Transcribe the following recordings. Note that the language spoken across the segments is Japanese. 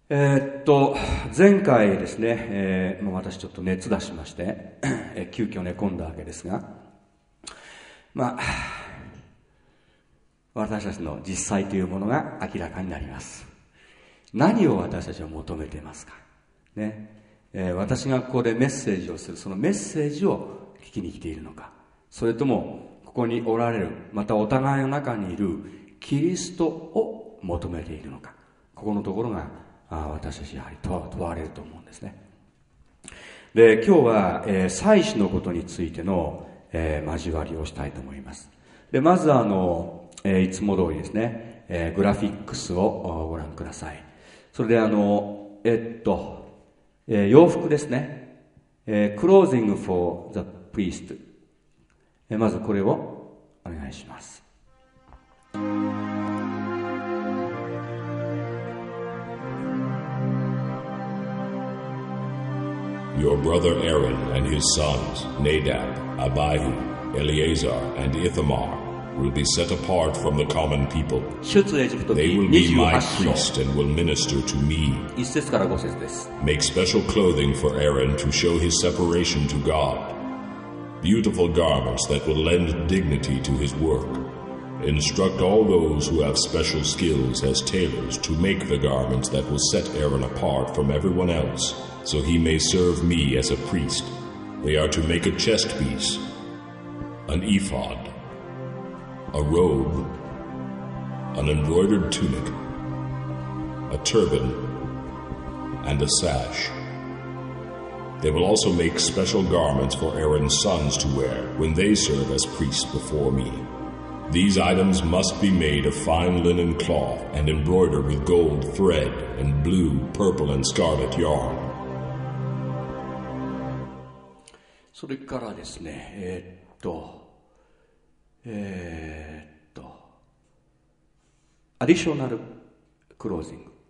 前回ですね、もう私ちょっと熱出しまして、急遽寝込んだわけですが、私たちの実際というものが明らかになります。何を私たちは求めていますか、ね。私がここでメッセージをする、そのメッセージを聞きに来ているのか、それともここにおられる、またお互いの中にいるキリストを求めているのか、ここのところが私たちやはり問われると思うんですね。で、今日は、祭司のことについての、交わりをしたいと思います。で、まずいつも通りですね、グラフィックスをご覧ください。それで洋服ですね、clothing for the priest、まずこれをお願いします。 Your brother Aaron and his sons, Nadab, Abihu, Eleazar, and Ithamar, will be set apart from the common people. 出エジプト記 They will be my 28 priest and will minister to me. 1節から5節です。 Make special clothing for Aaron to show his separation to God. Beautiful garments that will lend dignity to his work. Instruct all those who have special skills as tailors to make the garments that will set Aaron apart from everyone else, so he may serve me as a priest. They are to make a chest piece, an ephod, a robe, an embroidered tunic, a turban, and a sash. They will also make special garments for Aaron's sons to wear when they serve as priests before me. These items must be made of fine linen cloth and embroidered with gold thread and blue, purple, and scarlet yarn. それからですね、アディショナルクロージング。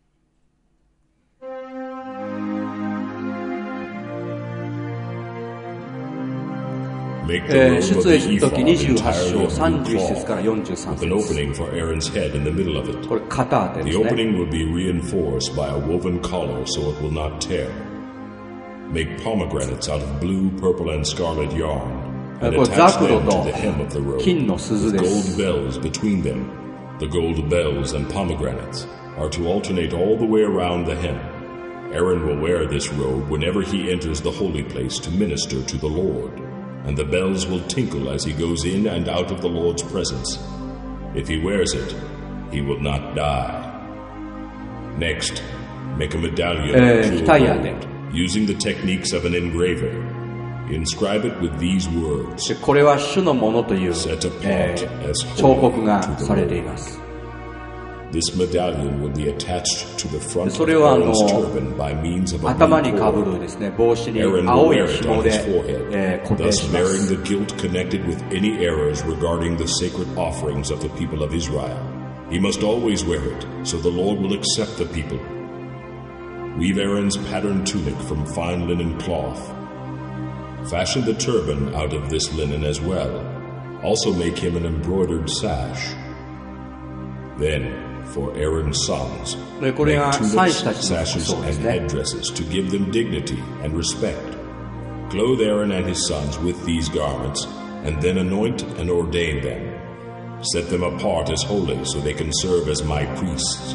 Make the robe of 出 the エジプト記 ephod 28 章 entirely of blue 31節から cloth, 43 with an 節。 opening for Aaron's head in the middle of it. これ肩当てで The すね。 opening will be reinforced by a woven collar so it will not tear. Make pomegranates out of blue, purple, and scarlet yarn, and これ attach ザクロ them と to the hem of the robe, 金の鈴 with で gold す。 bells between them. The gold bells and pomegranates are to alternate all the way around the hem. Aaron will wear this robe whenever he enters the holy place to minister to the Lord, and the bells will tinkle as he goes in and out of the Lord's presence. If he wears it, he will not die. Next, make a medallion of pure 額当て。 gold, using the techniques of an engraver. Inscribe it with these words. でこれは主のものという、 Set apart as 彫 holy 刻が to the されてい Lord. ます。 This medallion will be attached to the front そ of れは Aaron's turban by means of a 頭に blue かぶ cord. るですね、帽子に Aaron will 青い wear it 紐 on で、 his forehead, 固定 thus しま bearing す。 the guilt connected with any errors regarding the sacred offerings of the people of Israel. He must always wear it, so the Lord will accept the people. Weave Aaron's patterned tunic from fine linen cloth. Fashion the turban out of this linen as well. Also make him an embroidered sash. Then, for Aaron's sons, でこれ make が tunics, 祭司たちの服 sashes, 装で and すね。 headdresses to give them dignity and respect. Clothe Aaron and his sons with these garments, and then anoint and ordain them. Set them apart as holy so they can serve as my priests.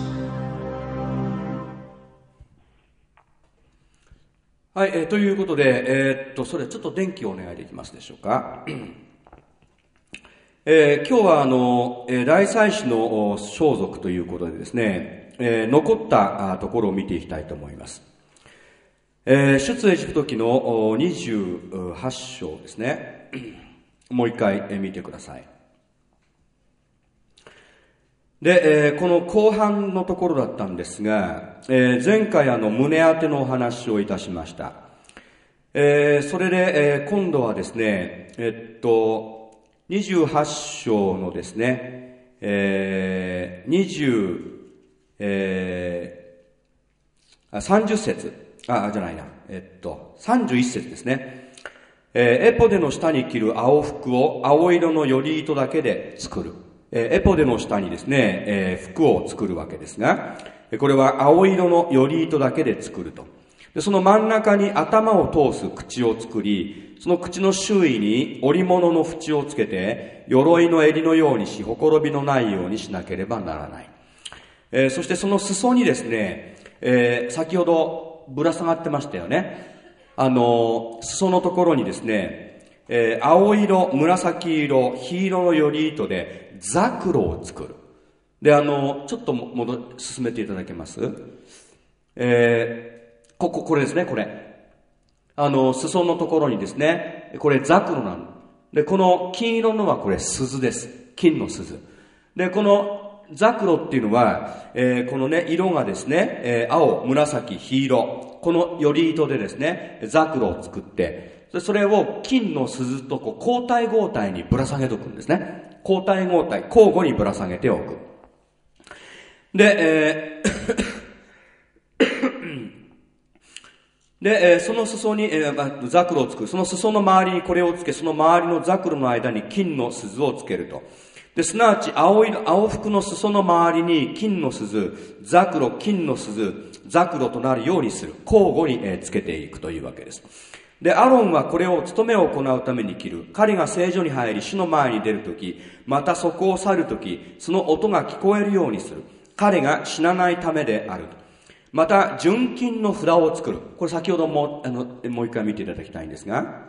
はい、ということで、それちょっと電気をお願いできますでしょうか。今日は大祭司の装束ということでですね、残ったところを見ていきたいと思います。出エジプト記の28章ですね。もう一回見てください。で、この後半のところだったんですが、前回胸当てのお話をいたしました。それで、今度はですね、28章のですね、30節、31節ですね。エポデの下に着る青服を青色のより糸だけで作る。 エポデの下にですね、服を作るわけですが、これは青色のより糸だけで作ると。で、その真ん中に頭を通す口を作り、その口の周囲に織物の縁をつけて、鎧の襟のようにし、ほころびのないようにしなければならない。そしてその裾にですね、先ほどぶら下がってましたよね。裾のところにですね、青色、紫色、黄色のより糸でザクロを作る。で、ちょっと進めていただけます？これですね、これ。裾のところにですね、これザクロなの。で、この金色のはこれ鈴です。金の鈴。で、このザクロっていうのは、このね、色がですね、青、紫、黄色、このより糸でですね、ザクロを作って、それを金の鈴と交代交代にぶら下げておくんですね。交代交代、交互にぶら下げておく。で、で、その裾に、ザクロをつく。その裾の周りにこれをつけ、その周りのザクロの間に金の鈴をつけると。で、すなわち青服の裾の周りに金の鈴、ザクロ、金の鈴、ザクロとなるようにする。交互につけていくというわけです。で、アロンはこれを務めを行うために着る。彼が聖所に入り、主の前に出るとき、またそこを去るとき、その音が聞こえるようにする。彼が死なないためである。また、純金の札を作る。これ先ほどもう一回見ていただきたいんですが、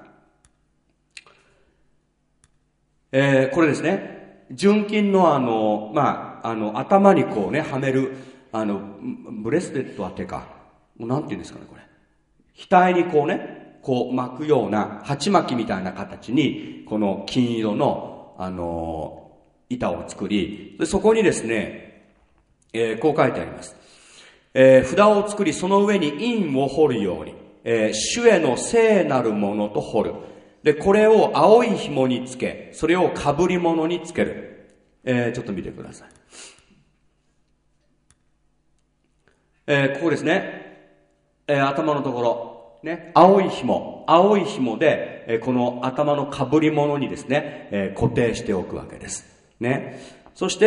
これですね。純金の頭にこうね、はめる、ブレスレットはてか、なんて言うんですかね、これ。額にこうね、こう巻くような、鉢巻きみたいな形に、この金色の、板を作り、でそこにですね、こう書いてあります。札を作り、その上に印を彫るように、主への聖なるものと彫る。で、これを青い紐につけ、それを被り物につける。ちょっと見てください。ここですね。頭のところ。ね。青い紐で、この頭の被り物にですね、固定しておくわけです。ね。そして、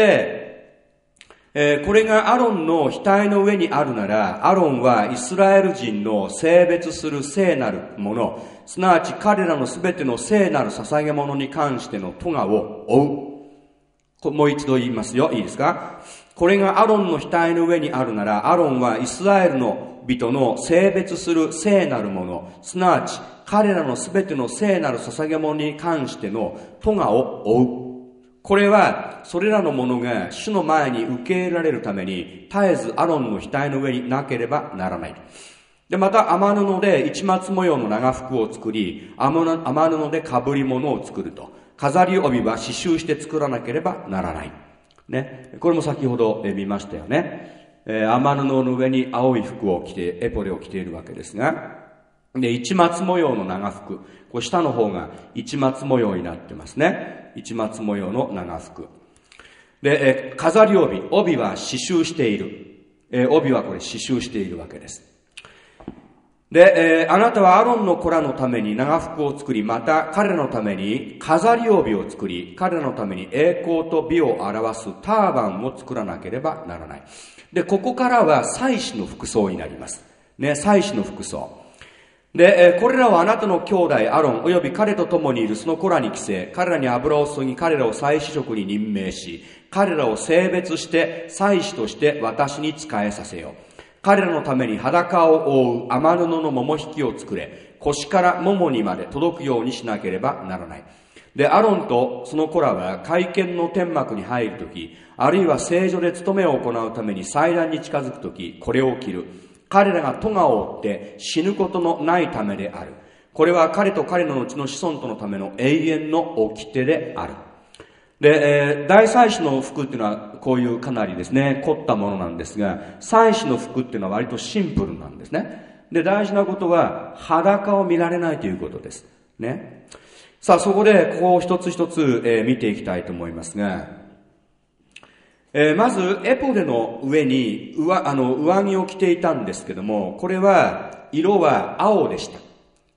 これがアロンの額の上にあるなら、アロンはイスラエル人の性別する聖なるもの、すなわち彼らのすべての聖なる捧げ物に関しての咎を負う。もう一度言いますよ。いいですか？これがアロンの額の上にあるなら、アロンはイスラエルの人の性別する聖なるもの、すなわち彼らのすべての聖なる捧げ物に関しての咎を負う。これは、それらのものが主の前に受け入れられるために、絶えずアロンの額の上になければならない。で、また、雨布で市松模様の長服を作り、雨布で被り物を作ると。飾り帯は刺繍して作らなければならない。ね。これも先ほど見ましたよね。雨布の上に青い服を着て、エポレを着ているわけですが、で、市松模様の長服。これ下の方が市松模様になってますね。市松模様の長服。で、飾り帯。帯は刺繍している。帯はこれ刺繍しているわけです。で、あなたはアロンの子らのために長服を作り、また彼らのために飾り帯を作り、彼らのために栄光と美を表すターバンを作らなければならない。で、ここからは祭司の服装になります。ね、祭司の服装。で、これらはあなたの兄弟アロンおよび彼と共にいるその子らに着せ、彼らに油を注ぎ、彼らを祭司職に任命し、彼らを性別して祭司として私に仕えさせよう。彼らのために裸を覆う雨布の桃引きを作れ、腰から桃にまで届くようにしなければならない。で、アロンとその子らは会見の天幕に入るとき、あるいは聖所で務めを行うために祭壇に近づくとき、これを着る。彼らが咎を負って死ぬことのないためである。これは彼と彼の後の子孫とのための永遠の掟である。で、大祭司の服っていうのはこういうかなりですね、凝ったものなんですが、祭司の服っていうのは割とシンプルなんですね。で、大事なことは裸を見られないということです。ね。さあ、そこでここを一つ一つ、見ていきたいと思いますが、まず、エポデの上に上着を着ていたんですけども、これは、色は青でした。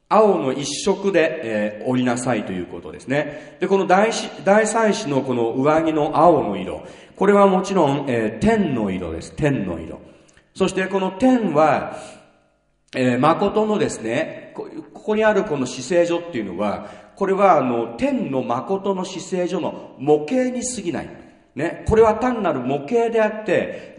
青の一色で、織りなさいということですね。で、この大祭司のこの上着の青の色、これはもちろん、天の色です。天の色。そしてこの天は、誠のですね、ここにあるこの至聖所っていうのは、これは天の誠の至聖所の模型に過ぎない。ね、これは単なる模型であって、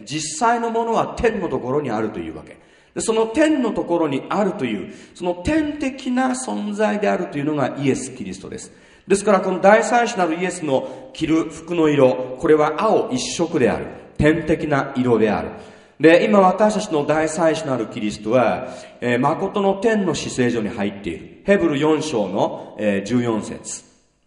実際のものは天のところにあるというわけ。でその天のところにあるという、その天的な存在であるというのがイエス・キリストです。ですからこの大祭司なるイエスの着る服の色、これは青一色である。天的な色である。で、今私たちの大祭司なるキリストは、誠の天の至聖所に入っている。ヘブル4章の、14節。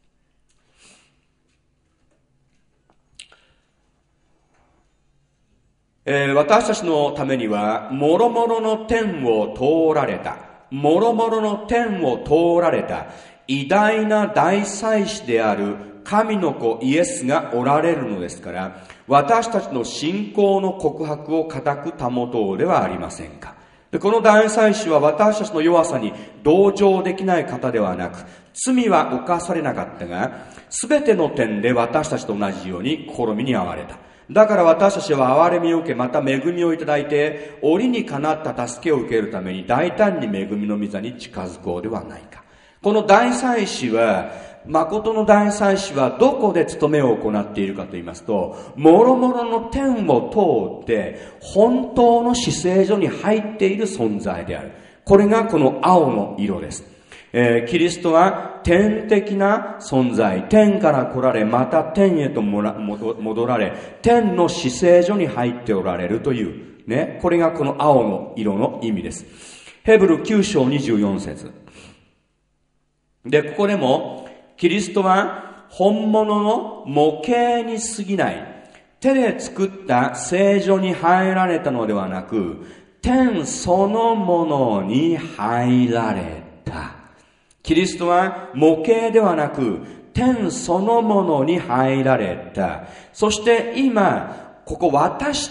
私たちのためには、もろもろの天を通られた、もろもろの天を通られた、偉大な大祭司である神の子イエスがおられるのですから、私たちの信仰の告白を固く保とうではありませんか。でこの大祭司は私たちの弱さに同情できない方ではなく、罪は犯されなかったが、すべての点で私たちと同じように試みに遭われた。だから私たちは憐れみを受け、また恵みをいただいて、折にかなった助けを受けるために大胆に恵みの御座に近づこうではないか。この大祭司は、誠の大祭司はどこで務めを行っているかと言いますと、もろもろの天を通って本当の至聖所に入っている存在である。これがこの青の色です。キリストは天的な存在、天から来られ、また天へと戻られ、天の至聖所に入っておられるというね、これがこの青の色の意味です。ヘブル9章24節で、ここでもキリストは本物の模型に過ぎない、手で作った聖所に入られたのではなく、天そのものに入られた。キリストは模型ではなく、天そのものに入られた。そして今、ここ私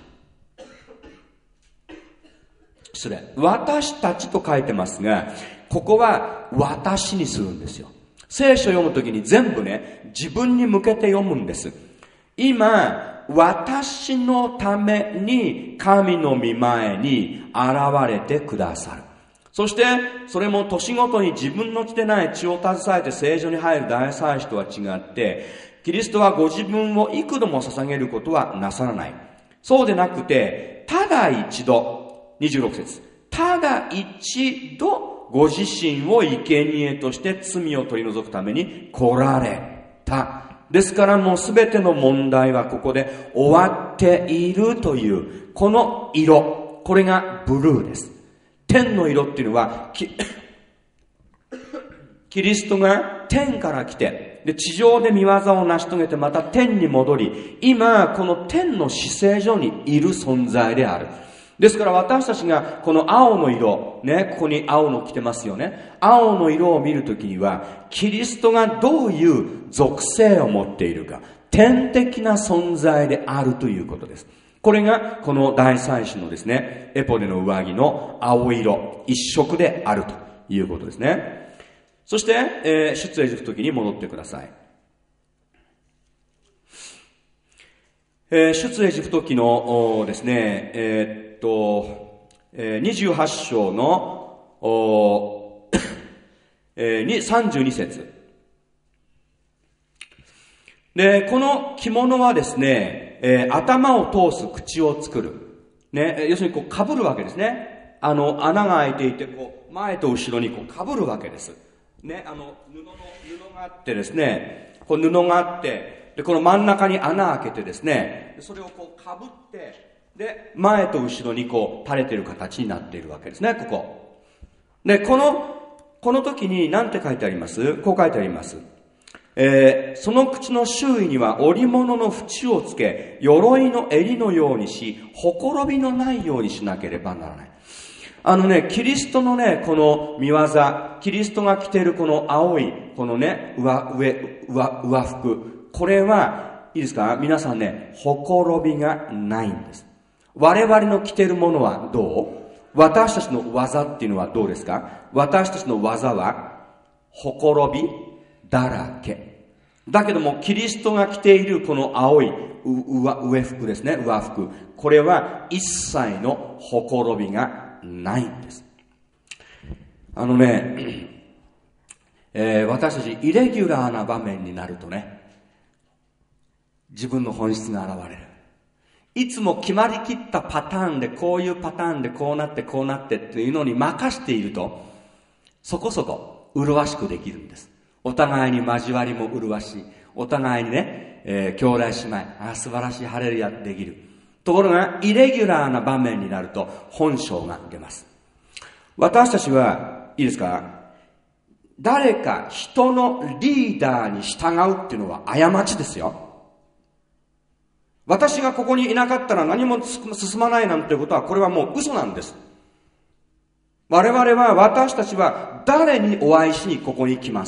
たちと書いてますが、ここは私にするんですよ。聖書を読むときに全部ね、自分に向けて読むんです。今、私のために神の御前に現れてくださる。そして、それも年ごとに自分の血でない血を携えて聖所に入る大祭司とは違って、キリストはご自分を幾度も捧げることはなさらない。そうでなくて、ただ一度、26節、ただ一度ご自身を生贄として罪を取り除くために来られた。ですからもうすべての問題はここで終わっているという、この色、これがブルーです。天の色っていうのはキリストが天から来て、で地上で御業を成し遂げてまた天に戻り、今この天の至聖所にいる存在である。ですから私たちがこの青の色、ね、ここに青の着てますよね。青の色を見るときには、キリストがどういう属性を持っているか、天的な存在であるということです。これがこの大祭司のですね、エポデの上着の青色一色であるということですね。そして、出エジプト記に戻ってください。出エジプト記のですね、28章の32節で、この着物はですね、頭を通す口を作る。ね、要するにこう被るわけですね。穴が開いていて、こう前と後ろにこう被るわけです。ね、布があってですね、こう布があって、で、この真ん中に穴開けてですね、それをこう被って、で、前と後ろにこう垂れている形になっているわけですね、ここ。で、この時に何て書いてあります？こう書いてあります。その口の周囲には織物の縁をつけ、鎧の襟のようにし、ほころびのないようにしなければならない。キリストのね、この見業、キリストが着ているこの青い、このね、上服、これは、いいですか？皆さんね、ほころびがないんです。我々の着ているものはどう？ 私たちの技っていうのはどうですか？私たちの技はほころびだらけだけども、キリストが着ているこの青い上服ですね、上服、これは一切のほころびがないんです。私たちイレギュラーな場面になるとね、自分の本質が現れる。いつも決まりきったパターンで、こういうパターンでこうなってこうなってっていうのに任していると、そこそこ麗しくできるんです。お互いに交わりも麗しい。お互いにね、兄弟姉妹、素晴らしいハレルヤできる。ところがイレギュラーな場面になると本性が出ます。私たちはいいですか、誰か人のリーダーに従うっていうのは過ちですよ。私がここにいなかったら何も進まないなんてことは、これはもう嘘なんです。我々は、私たちは誰にお会いしにここに来ます？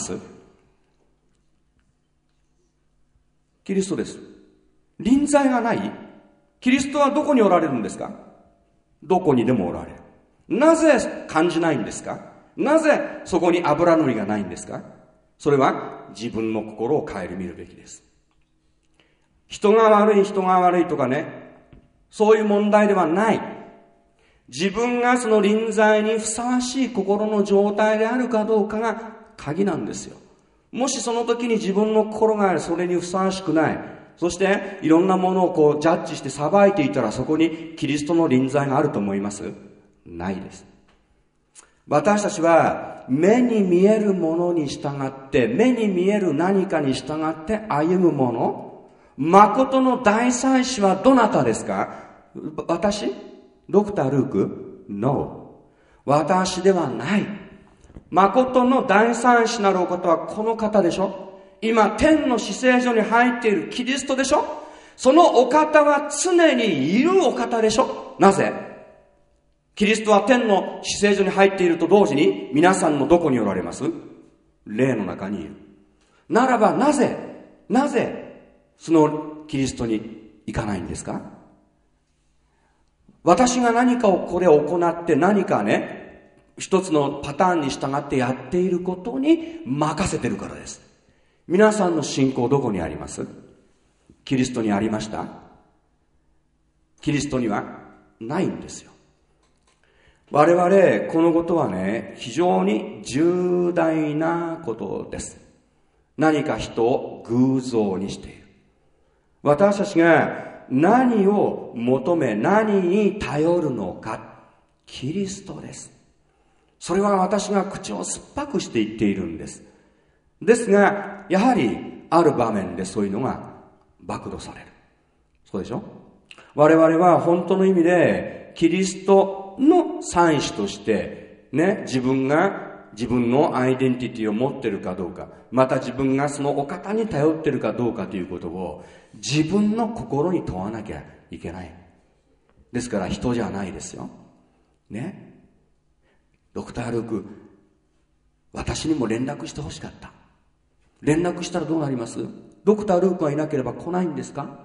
キリストです。臨在がない？キリストはどこにおられるんですか？どこにでもおられる。なぜ感じないんですか？なぜそこに油塗りがないんですか？それは自分の心を顧みるべきです。人が悪いとかね、そういう問題ではない。自分がその臨在にふさわしい心の状態であるかどうかが鍵なんですよ。もしその時に自分の心がそれにふさわしくない、そしていろんなものをジャッジして裁いていたら、そこにキリストの臨在があると思います？ないです。私たちは目に見えるものに従って、目に見える何かに従って歩むもの、誠の大祭司はどなたですか？私？ドクター・ルーク？ No。 私ではない。誠の大祭司なるお方はこの方でしょ。今天の至聖所に入っているキリストでしょ。そのお方は常にいるお方でしょ。なぜ？キリストは天の至聖所に入っていると同時に、皆さんのどこにおられます？霊の中にいる。ならばなぜそのキリストに行かないんですか？私が何かをこれを行って、何かね、一つのパターンに従ってやっていることに任せてるからです。皆さんの信仰どこにあります？キリストにありました？キリストにはないんですよ。我々このことはね、非常に重大なことです。何か人を偶像にしている。私たちが何を求め、何に頼るのか、キリストです。それは私が口を酸っぱくして言っているんです。ですが、やはりある場面でそういうのが暴露される。そうでしょ？我々は本当の意味でキリストの祭司としてね、自分のアイデンティティを持っているかどうか、また自分がそのお方に頼っているかどうかということを自分の心に問わなきゃいけない。ですから人じゃないですよ。ね。ドクター・ルーク、私にも連絡してほしかった。連絡したらどうなります？ドクター・ルークがいなければ来ないんですか？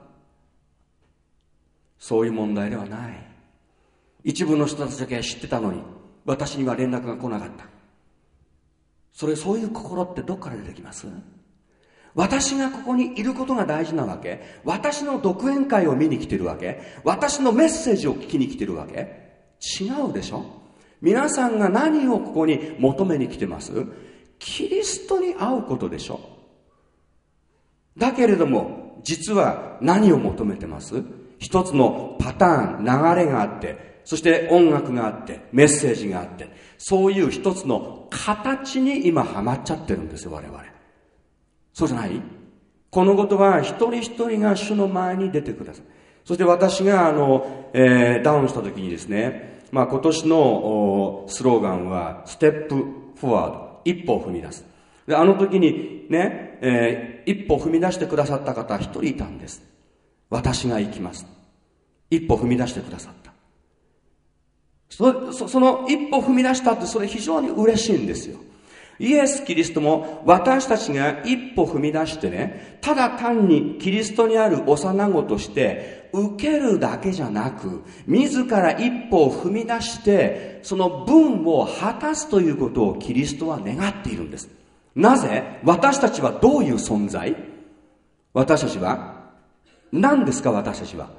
そういう問題ではない。一部の人たちだけ知ってたのに、私には連絡が来なかった。そういう心ってどっから出てきます？私がここにいることが大事なわけ？私の独演会を見に来てるわけ？私のメッセージを聞きに来てるわけ？違うでしょ？皆さんが何をここに求めに来てます？キリストに会うことでしょ？だけれども実は何を求めてます？一つのパターン、流れがあって、そして音楽があって、メッセージがあって、そういう一つの形に今ハマっちゃってるんですよ、我々。そうじゃない？このことは一人一人が主の前に出てください。そして私がダウンした時にですね、今年のスローガンはステップフォワード、一歩を踏み出す。で、あの時にね、一歩踏み出してくださった方一人いたんです。私が行きます。一歩踏み出してくださった。その一歩踏み出したって、それ非常に嬉しいんですよ。 イエス・キリストも私たちが一歩踏み出してね、ただ単にキリストにある幼子として受けるだけじゃなく、自ら一歩を踏み出してその分を果たすということをキリストは願っているんです。なぜ？私たちはどういう存在？私たちは何ですか？私たちは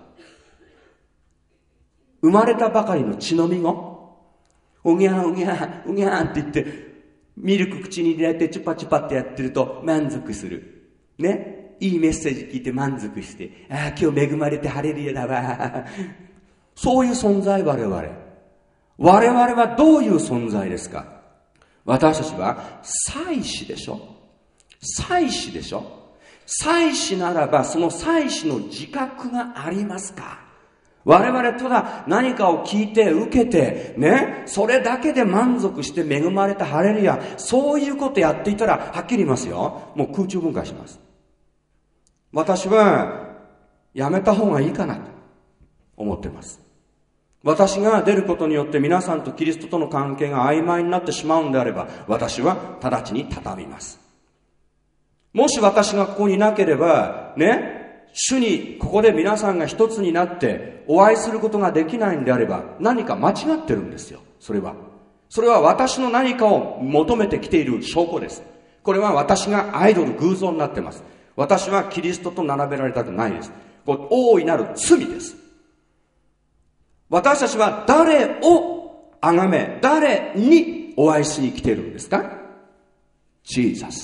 生まれたばかりの血のみ子、うぎゃんうぎゃんうぎゃんって言ってミルク口に入れてチュパチュパってやってると満足するね。いいメッセージ聞いて満足して、ああ今日恵まれてハレルヤだわ。そういう存在。我々はどういう存在ですか？私たちは祭司でしょ。祭司でしょ。祭司ならばその祭司の自覚がありますか？我々ただ何かを聞いて受けてね、それだけで満足して恵まれたハレルヤ、そういうことやっていたらはっきり言いますよ、もう空中分解します。私はやめた方がいいかなと思ってます。私が出ることによって皆さんとキリストとの関係が曖昧になってしまうんであれば、私は直ちに畳みます。もし私がここにいなければね、主にここで皆さんが一つになってお会いすることができないんであれば、何か間違ってるんですよ。それは私の何かを求めてきている証拠です。これは私がアイドル偶像になってます。私はキリストと並べられたくないです。これ大いなる罪です。私たちは誰を崇め、誰にお会いしに来ているんですか？ジーザ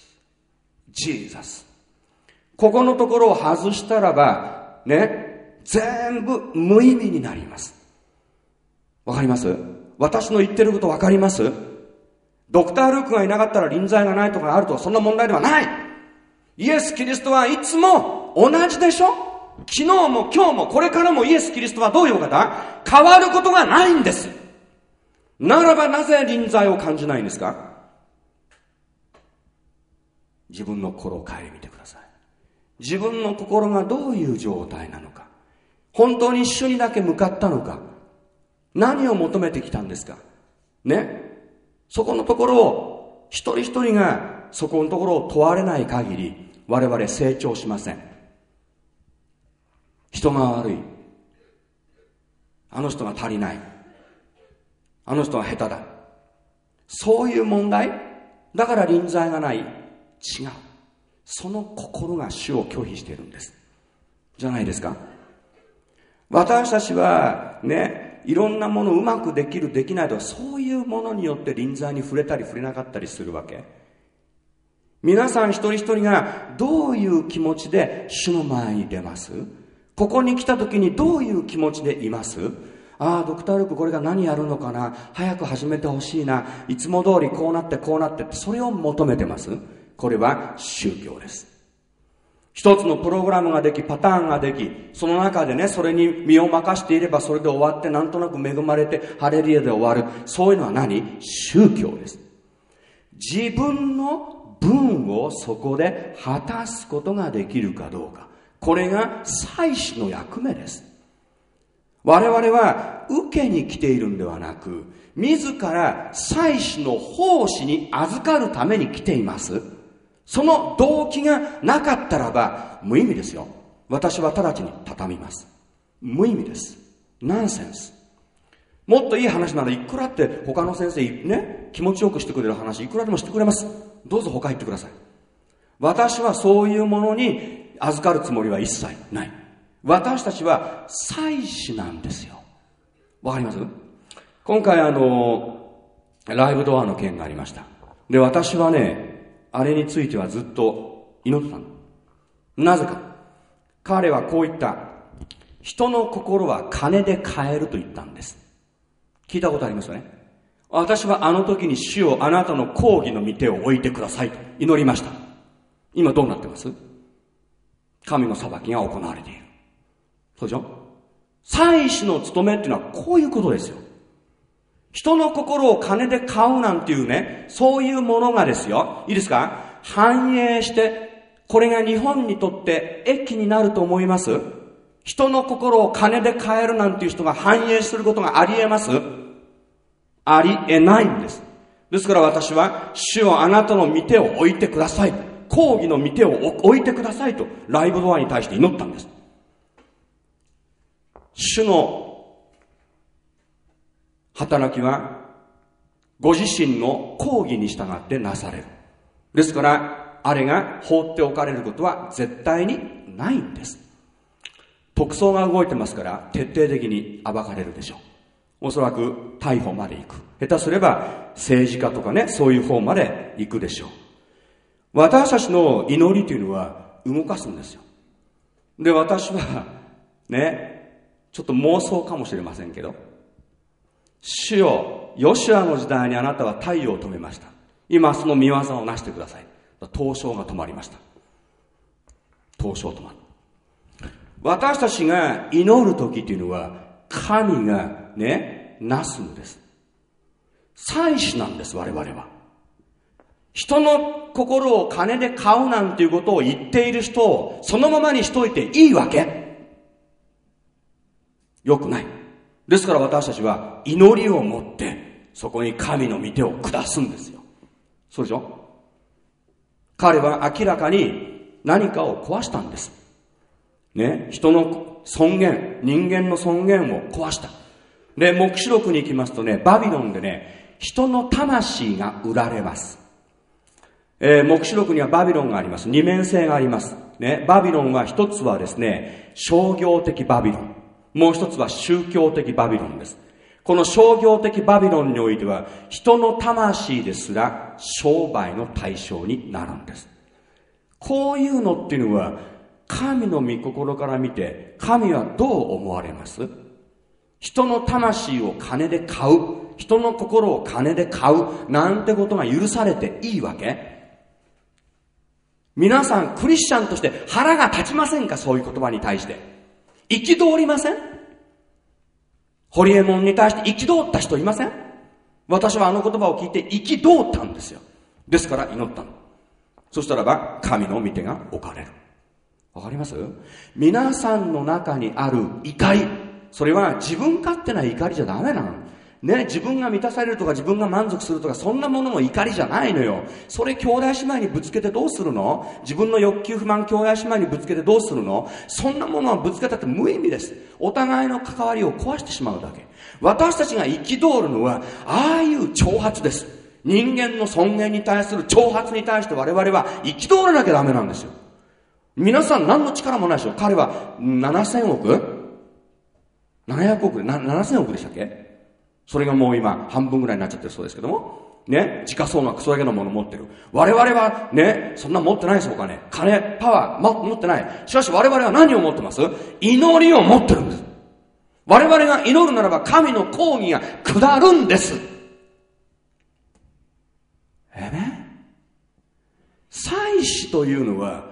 ス。ここのところを外したらばね、全部無意味になります。わかります？私の言ってることわかります？ドクター・ルークがいなかったら臨在がないとかあるとか、そんな問題ではない。イエス・キリストはいつも同じでしょ。昨日も今日もこれからもイエス・キリストはどういうお方？変わることがないんです。ならばなぜ臨在を感じないんですか？自分の心を顧みてください。自分の心がどういう状態なのか、本当に主にだけ向かったのか、何を求めてきたんですかね。そこのところを一人一人がそこのところを問われない限り、我々成長しません。人が悪い、あの人が足りない、あの人が下手だ、そういう問題だから臨在がない。違う。その心が主を拒否しているんですじゃないですか。私たちはね、いろんなものをうまくできるできないとか、そういうものによって臨在に触れたり触れなかったりするわけ。皆さん一人一人がどういう気持ちで主の前に出ます？ここに来た時にどういう気持ちでいます？ああ、ドクター・ルークこれが何やるのかな、早く始めてほしいな、いつも通りこうなってこうなってって、それを求めてます。これは宗教です。一つのプログラムができ、パターンができ、その中でね、それに身を任していればそれで終わって、なんとなく恵まれてハレルヤで終わる。そういうのは何？宗教です。自分の分をそこで果たすことができるかどうか、これが祭司の役目です。我々は受けに来ているんではなく、自ら祭司の奉仕に預かるために来ています。その動機がなかったらば無意味ですよ。私は直ちに畳みます。無意味です。ナンセンス。もっといい話ならいくらって他の先生ね、気持ちよくしてくれる話いくらでもしてくれます。どうぞ他行ってください。私はそういうものに預かるつもりは一切ない。私たちは祭司なんですよ。わかります？今回ライブドアの件がありました。で、私はね、あれについてはずっと祈ってたの。なぜか。彼はこう言った。人の心は金で買えると言ったんです。聞いたことありますよね。私はあの時に主をあなたの公義の御手を置いてくださいと祈りました。今どうなってます？神の裁きが行われている。そうでしょ？祭司の務めっていうのはこういうことですよ。人の心を金で買うなんていうね、そういうものがですよ、いいですか？繁栄して、これが日本にとって益になると思います？人の心を金で買えるなんていう人が繁栄することがありえます？ありえないんです。 ですから私は、主よあなたの御手を置いてください。公義の御手を置いてくださいと、ライブドアに対して祈ったんです。主の働きは、ご自身の公義に従ってなされる。ですから、あれが放っておかれることは絶対にないんです。特捜が動いてますから、徹底的に暴かれるでしょう。おそらく逮捕まで行く。下手すれば政治家とかね、そういう方まで行くでしょう。私たちの祈りというのは動かすんですよ。で、私はね、ちょっと妄想かもしれませんけど、主よ、ヨシュアの時代にあなたは太陽を止めました。今その御業をなしてください。東証が止まりました。東証止まる。私たちが祈る時というのは、神がね、なすんです。祭司なんです、我々は。人の心を金で買うなんていうことを言っている人をそのままにしといていいわけ？よくない。ですから私たちは祈りを持ってそこに神の御手を下すんですよ。そうでしょ？彼は明らかに何かを壊したんです。ね、人の尊厳、人間の尊厳を壊した。で、黙示録に行きますとね、バビロンでね、人の魂が売られます。黙示録にはバビロンがあります。二面性があります。ね、バビロンは一つはですね、商業的バビロン。もう一つは宗教的バビロンです。この商業的バビロンにおいては、人の魂ですら商売の対象になるんです。こういうのっていうのは、神の御心から見て、神はどう思われます？人の魂を金で買う、人の心を金で買う、なんてことが許されていいわけ？皆さんクリスチャンとして腹が立ちませんか？そういう言葉に対して憤りません？ホリエモンに対して憤った人いません？私はあの言葉を聞いて憤ったんですよ。ですから祈ったの。そしたらば神の御手が置かれる。わかります？皆さんの中にある怒り、それは自分勝手な怒りじゃダメなのね。自分が満たされるとか自分が満足するとか、そんなものの怒りじゃないのよ。それ兄弟姉妹にぶつけてどうするの？自分の欲求不満兄弟姉妹にぶつけてどうするの？そんなものはぶつけたって無意味です。お互いの関わりを壊してしまうだけ。私たちが憤るのはああいう挑発です。人間の尊厳に対する挑発に対して我々は憤らなきゃダメなんですよ。皆さん何の力もないでしょ。彼は7000億700億7000億でしたっけ？それがもう今半分ぐらいになっちゃってるそうですけどもね、時価総額それだけのもの持ってる。我々はね、そんな持ってないですよ。お金、パワー持ってない。しかし我々は何を持ってます？祈りを持ってるんです。我々が祈るならば神の公義が下るんです。祭司というのは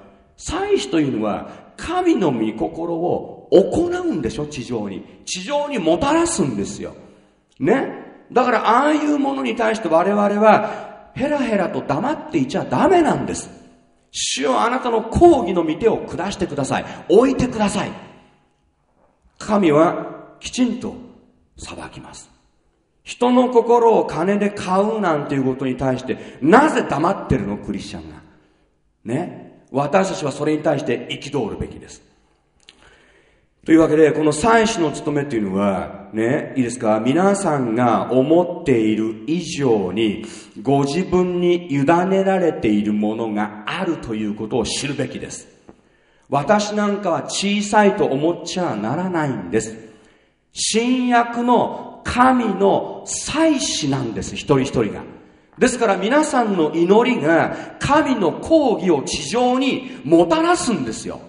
神の御心を行うんでしょ。地上にもたらすんですよね。だからああいうものに対して我々はヘラヘラと黙っていちゃダメなんです。主よあなたの公義の御手を下してください。置いてください。神はきちんと裁きます。人の心を金で買うなんていうことに対してなぜ黙ってるの？クリスチャンがね。私たちはそれに対して憤るべきです。というわけで、この祭司の務めというのはね、いいですか、皆さんが思っている以上にご自分に委ねられているものがあるということを知るべきです。私なんかは小さいと思っちゃならないんです。新約の神の祭司なんです、一人一人が。ですから皆さんの祈りが神の公義を地上にもたらすんですよ。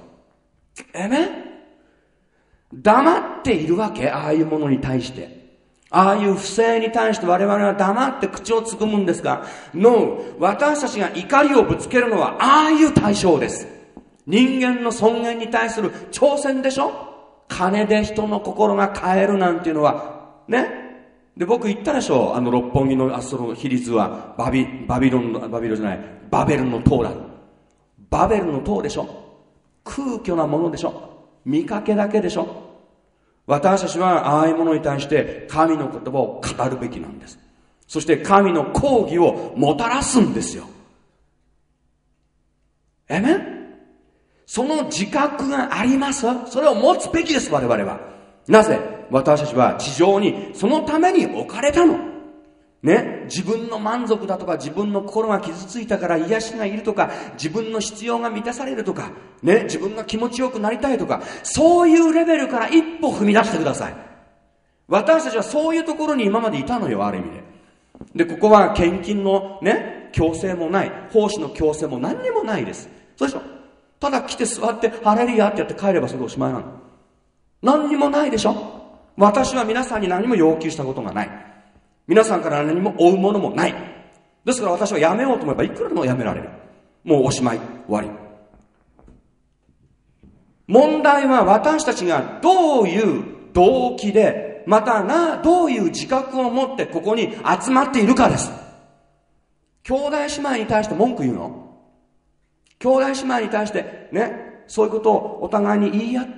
黙っているわけ？ああいうものに対して、ああいう不正に対して我々は黙って口をつぐむんですが、 No、 私たちが怒りをぶつけるのはああいう対象です。人間の尊厳に対する挑戦でしょ。金で人の心が買えるなんていうのはね。で、僕言ったでしょ、六本木のその比率はバベルの塔だ。バベルの塔でしょ。空虚なものでしょ。見かけだけでしょ。私たちはああいうものに対して神の言葉を語るべきなんです。 そして神の公義をもたらすんですよ。えめん？その自覚があります。それを持つべきです、我々は。なぜ？私たちは地上にそのために置かれたの。ね、自分の満足だとか、自分の心が傷ついたから癒しがいるとか、自分の必要が満たされるとか、ね、自分が気持ちよくなりたいとか、そういうレベルから一歩踏み出してください。私たちはそういうところに今までいたのよ、ある意味で。で、ここは献金のね、強制もない、奉仕の強制も何にもないです。そうでしょ？ただ来て座って、ハレルヤってやって帰ればそれでおしまいなの。何にもないでしょ？私は皆さんに何も要求したことがない。皆さんから何も追うものもない。ですから私はやめようと思えばいくらでもやめられる。もうおしまい、終わり。問題は私たちがどういう動機で、またどういう自覚を持ってここに集まっているかです。兄弟姉妹に対して文句言うの？兄弟姉妹に対してね、そういうことをお互いに言い合って、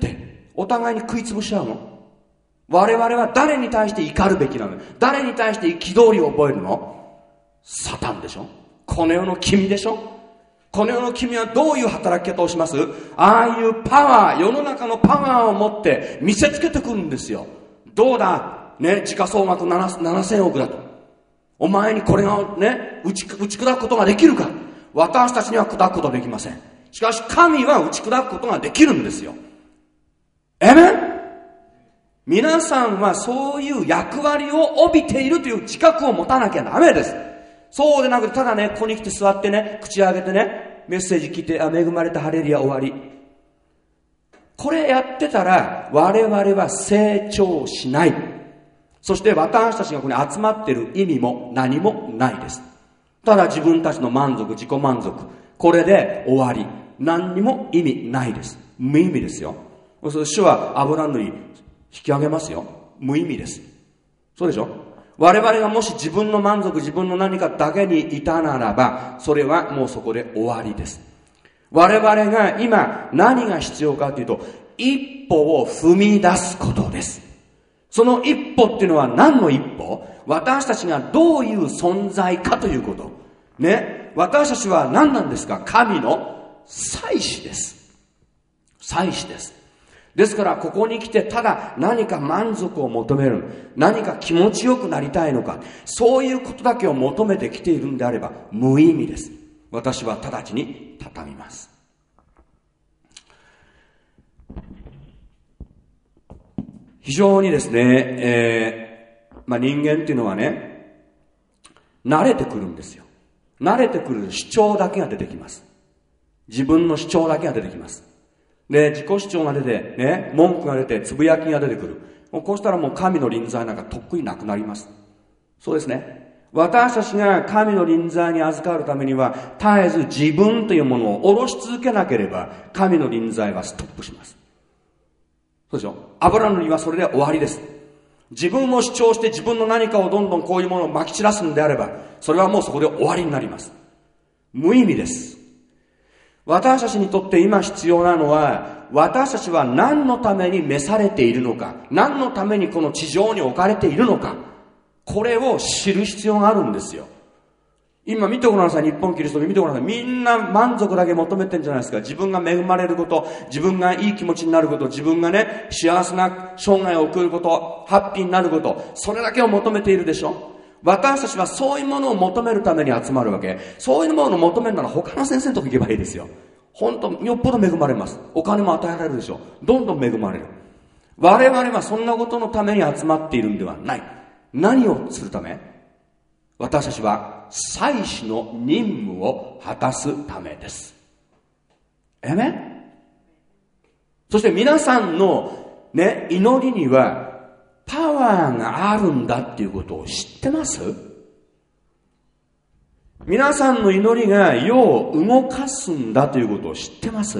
お互いに食いつぶしちゃうの？我々は誰に対して怒るべきなの？誰に対して憤りを覚えるの？サタンでしょ？この世の君でしょ？この世の君はどういう働き方をします？ああいうパワー、世の中のパワーを持って見せつけてくるんですよ。どうだね、時価総額7000億だと。お前にこれがね、打ち砕くことができるか？私たちには砕くことはできません。しかし神は打ち砕くことができるんですよ。えめ？皆さんはそういう役割を帯びているという自覚を持たなきゃダメです。そうでなくて、ただね、ここに来て座ってね、口を上げてね、メッセージ聞いて、恵まれたハレルヤ終わり。これやってたら、我々は成長しない。そして私たちがここに集まっている意味も何もないです。ただ自分たちの満足、自己満足。これで終わり。何にも意味ないです。無意味ですよ。主は油塗り引き上げますよ。無意味です。そうでしょ？我々がもし自分の満足、自分の何かだけにいたならば、それはもうそこで終わりです。我々が今何が必要かというと、一歩を踏み出すことです。その一歩っていうのは何の一歩？私たちがどういう存在かということ。ね。私たちは何なんですか？神の祭司です。祭司です。ですからここに来てただ何か満足を求める、何か気持ちよくなりたいのか、そういうことだけを求めてきているんであれば無意味です。私は直ちに畳みます。非常にですね、人間っていうのはね、慣れてくるんですよ。慣れてくる主張だけが出てきます。自分の主張だけが出てきます。で、自己主張が出て、ね、文句が出て、つぶやきが出てくる。こうしたらもう神の臨在なんかとっくになくなります。そうですね。私たちが神の臨在に預かるためには、絶えず自分というものを下ろし続けなければ、神の臨在はストップします。そうでしょ？油塗りはそれで終わりです。自分を主張して自分の何かをどんどんこういうものを撒き散らすんであれば、それはもうそこで終わりになります。無意味です。私たちにとって今必要なのは、私たちは何のために召されているのか、何のためにこの地上に置かれているのか、これを知る必要があるんですよ。今見てごらんなさい。日本キリスト教見てごらんなさい。みんな満足だけ求めてるんじゃないですか。自分が恵まれること、自分がいい気持ちになること、自分がね、幸せな生涯を送ること、ハッピーになること、それだけを求めているでしょ。私たちはそういうものを求めるために集まるわけ。そういうものを求めるなら他の先生のとこ行けばいいですよ。本当よっぽど恵まれます。お金も与えられるでしょ。どんどん恵まれる。我々はそんなことのために集まっているんではない。何をするため？私たちは祭司の任務を果たすためです。そして皆さんのね、祈りにはパワーがあるんだっていうことを知ってます？皆さんの祈りが世を動かすんだということを知ってます？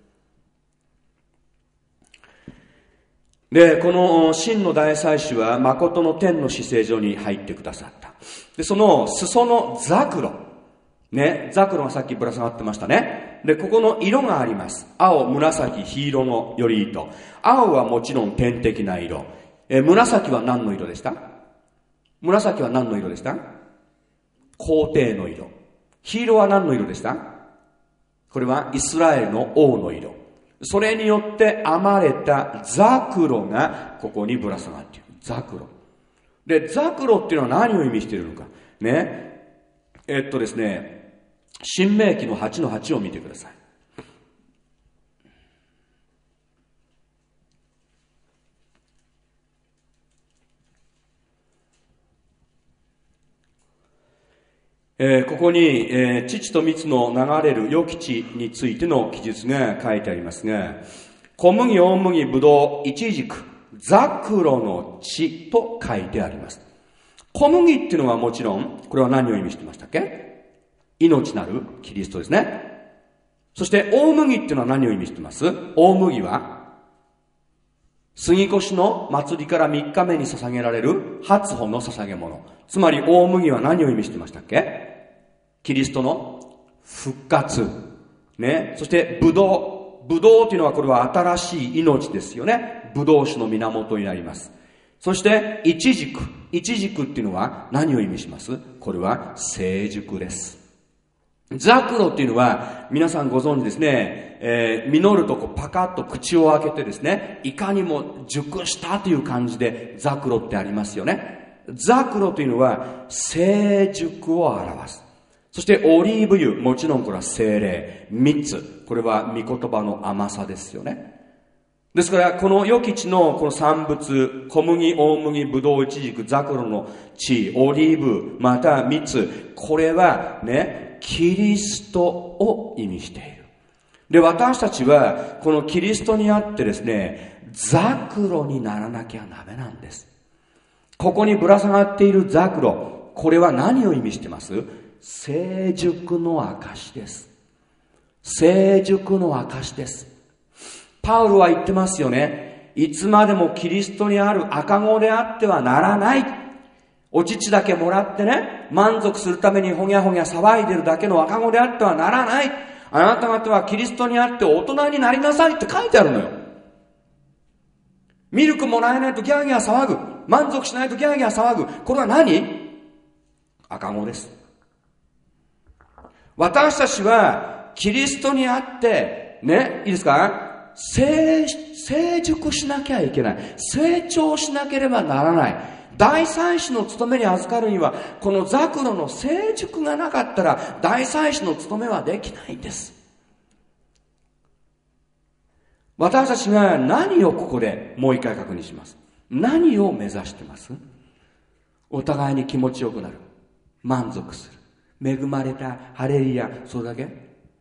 で、この真の大祭司は誠の天の至聖所に入ってくださった。で、その裾のザクロ。ね、ザクロがさっきぶら下がってましたね。で、ここの色があります。青、紫、黄色のより糸。青はもちろん天的な色。紫は何の色でした？ 紫は何の色でした？皇帝の色。黄色は何の色でした？これはイスラエルの王の色。それによって編まれたザクロがここにぶら下がっている。ザクロ。で、ザクロっていうのは何を意味しているのか。ね。ですね、新明記の8の8を見てください。ここに、乳と蜜の流れる良き地についての記述が書いてありますが、小麦、大麦、ぶどう、イチジク、ザクロの地と書いてあります。小麦っていうのはもちろん、これは何を意味してましたっけ？命なるキリストですね。そして大麦っていうのは何を意味してます？大麦は、杉越の祭りから3日目に捧げられる初穂の捧げ物。つまり大麦は何を意味してましたっけ？キリストの復活。ね。そしてブドウ。ブドウというのはこれは新しい命ですよね。ブドウ酒の源になります。そしてイチジク。イチジクっていうのは何を意味します？これは成熟です。ザクロっていうのは皆さんご存知ですね、実るとこうパカッと口を開けてですね、いかにも熟したという感じでザクロってありますよね。ザクロというのは成熟を表す。そしてオリーブ油、もちろんこれは精霊、蜜、これは御言葉の甘さですよね。ですからこの良き地のこの産物、小麦、大麦、ぶどう、イチジク、ザクロの地、オリーブ、また蜜、これはね、キリストを意味している。で、私たちはこのキリストにあってですね、ザクロにならなきゃダメなんです。ここにぶら下がっているザクロ、これは何を意味してます？成熟の証です。成熟の証です。パウロは言ってますよね。いつまでもキリストにある赤子であってはならない。お乳だけもらってね、満足するためにほぎゃほぎゃ騒いでるだけの赤子であってはならない。あなた方はキリストにあって大人になりなさいって書いてあるのよ。ミルクもらえないとギャーギャー騒ぐ。満足しないとギャーギャー騒ぐ。これは何？赤子です。私たちはキリストにあってね、いいですか？成熟しなきゃいけない。成長しなければならない。大祭司の務めに預かるには、このザクロの成熟がなかったら大祭司の務めはできないんです。私たちが何をここでもう一回確認します。何を目指してます？お互いに気持ちよくなる。満足する。恵まれた。ハレルヤ。それだけ？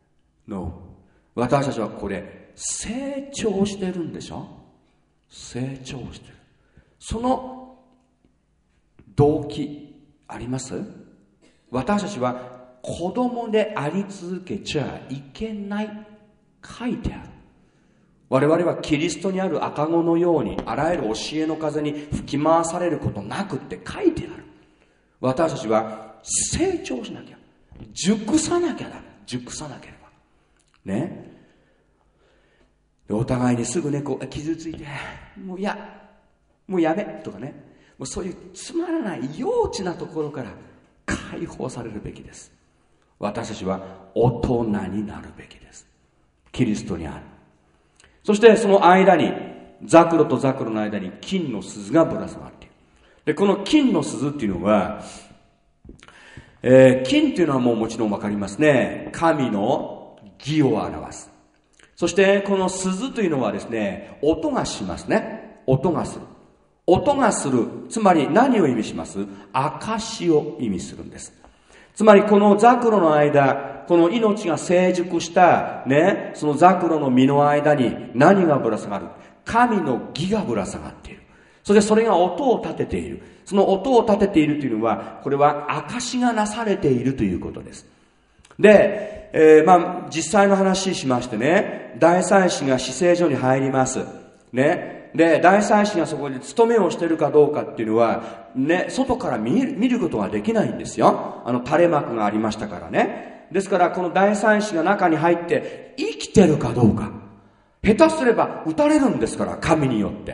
No。私たちはこれ成長してるんでしょ？成長してる。その動機あります？私たちは子供であり続けちゃいけない。書いてある。我々はキリストにある赤子のようにあらゆる教えの風に吹き回されることなくって書いてある。私たちは成長しなきゃ、熟さなきゃだ。熟さなければね。お互いにすぐね、こう傷ついてもうやめとかね、もうそういうつまらない幼稚なところから解放されるべきです。私たちは大人になるべきです。キリストにある。そしてその間にザクロとザクロの間に金の鈴がぶら下がっている。で、この金の鈴っていうのは、金っていうのはもちろんわかりますね。神の義を表す。そしてこの鈴というのはですね、音がしますね。音がする。音がする。つまり何を意味します？証を意味するんです。つまりこのザクロの間、この命が成熟したね、そのザクロの実の間に何がぶら下がる？神の義がぶら下がっている。そしてそれが音を立てている。その音を立てているというのは、これは証がなされているということです。で、実際の話しましてね、大祭司が至聖所に入ります。ね。で、大祭司がそこで務めをしているかどうかっていうのは、ね、外から見ることができないんですよ。垂れ幕がありましたからね。ですから、この大祭司が中に入って生きてるかどうか。下手すれば撃たれるんですから、神によって。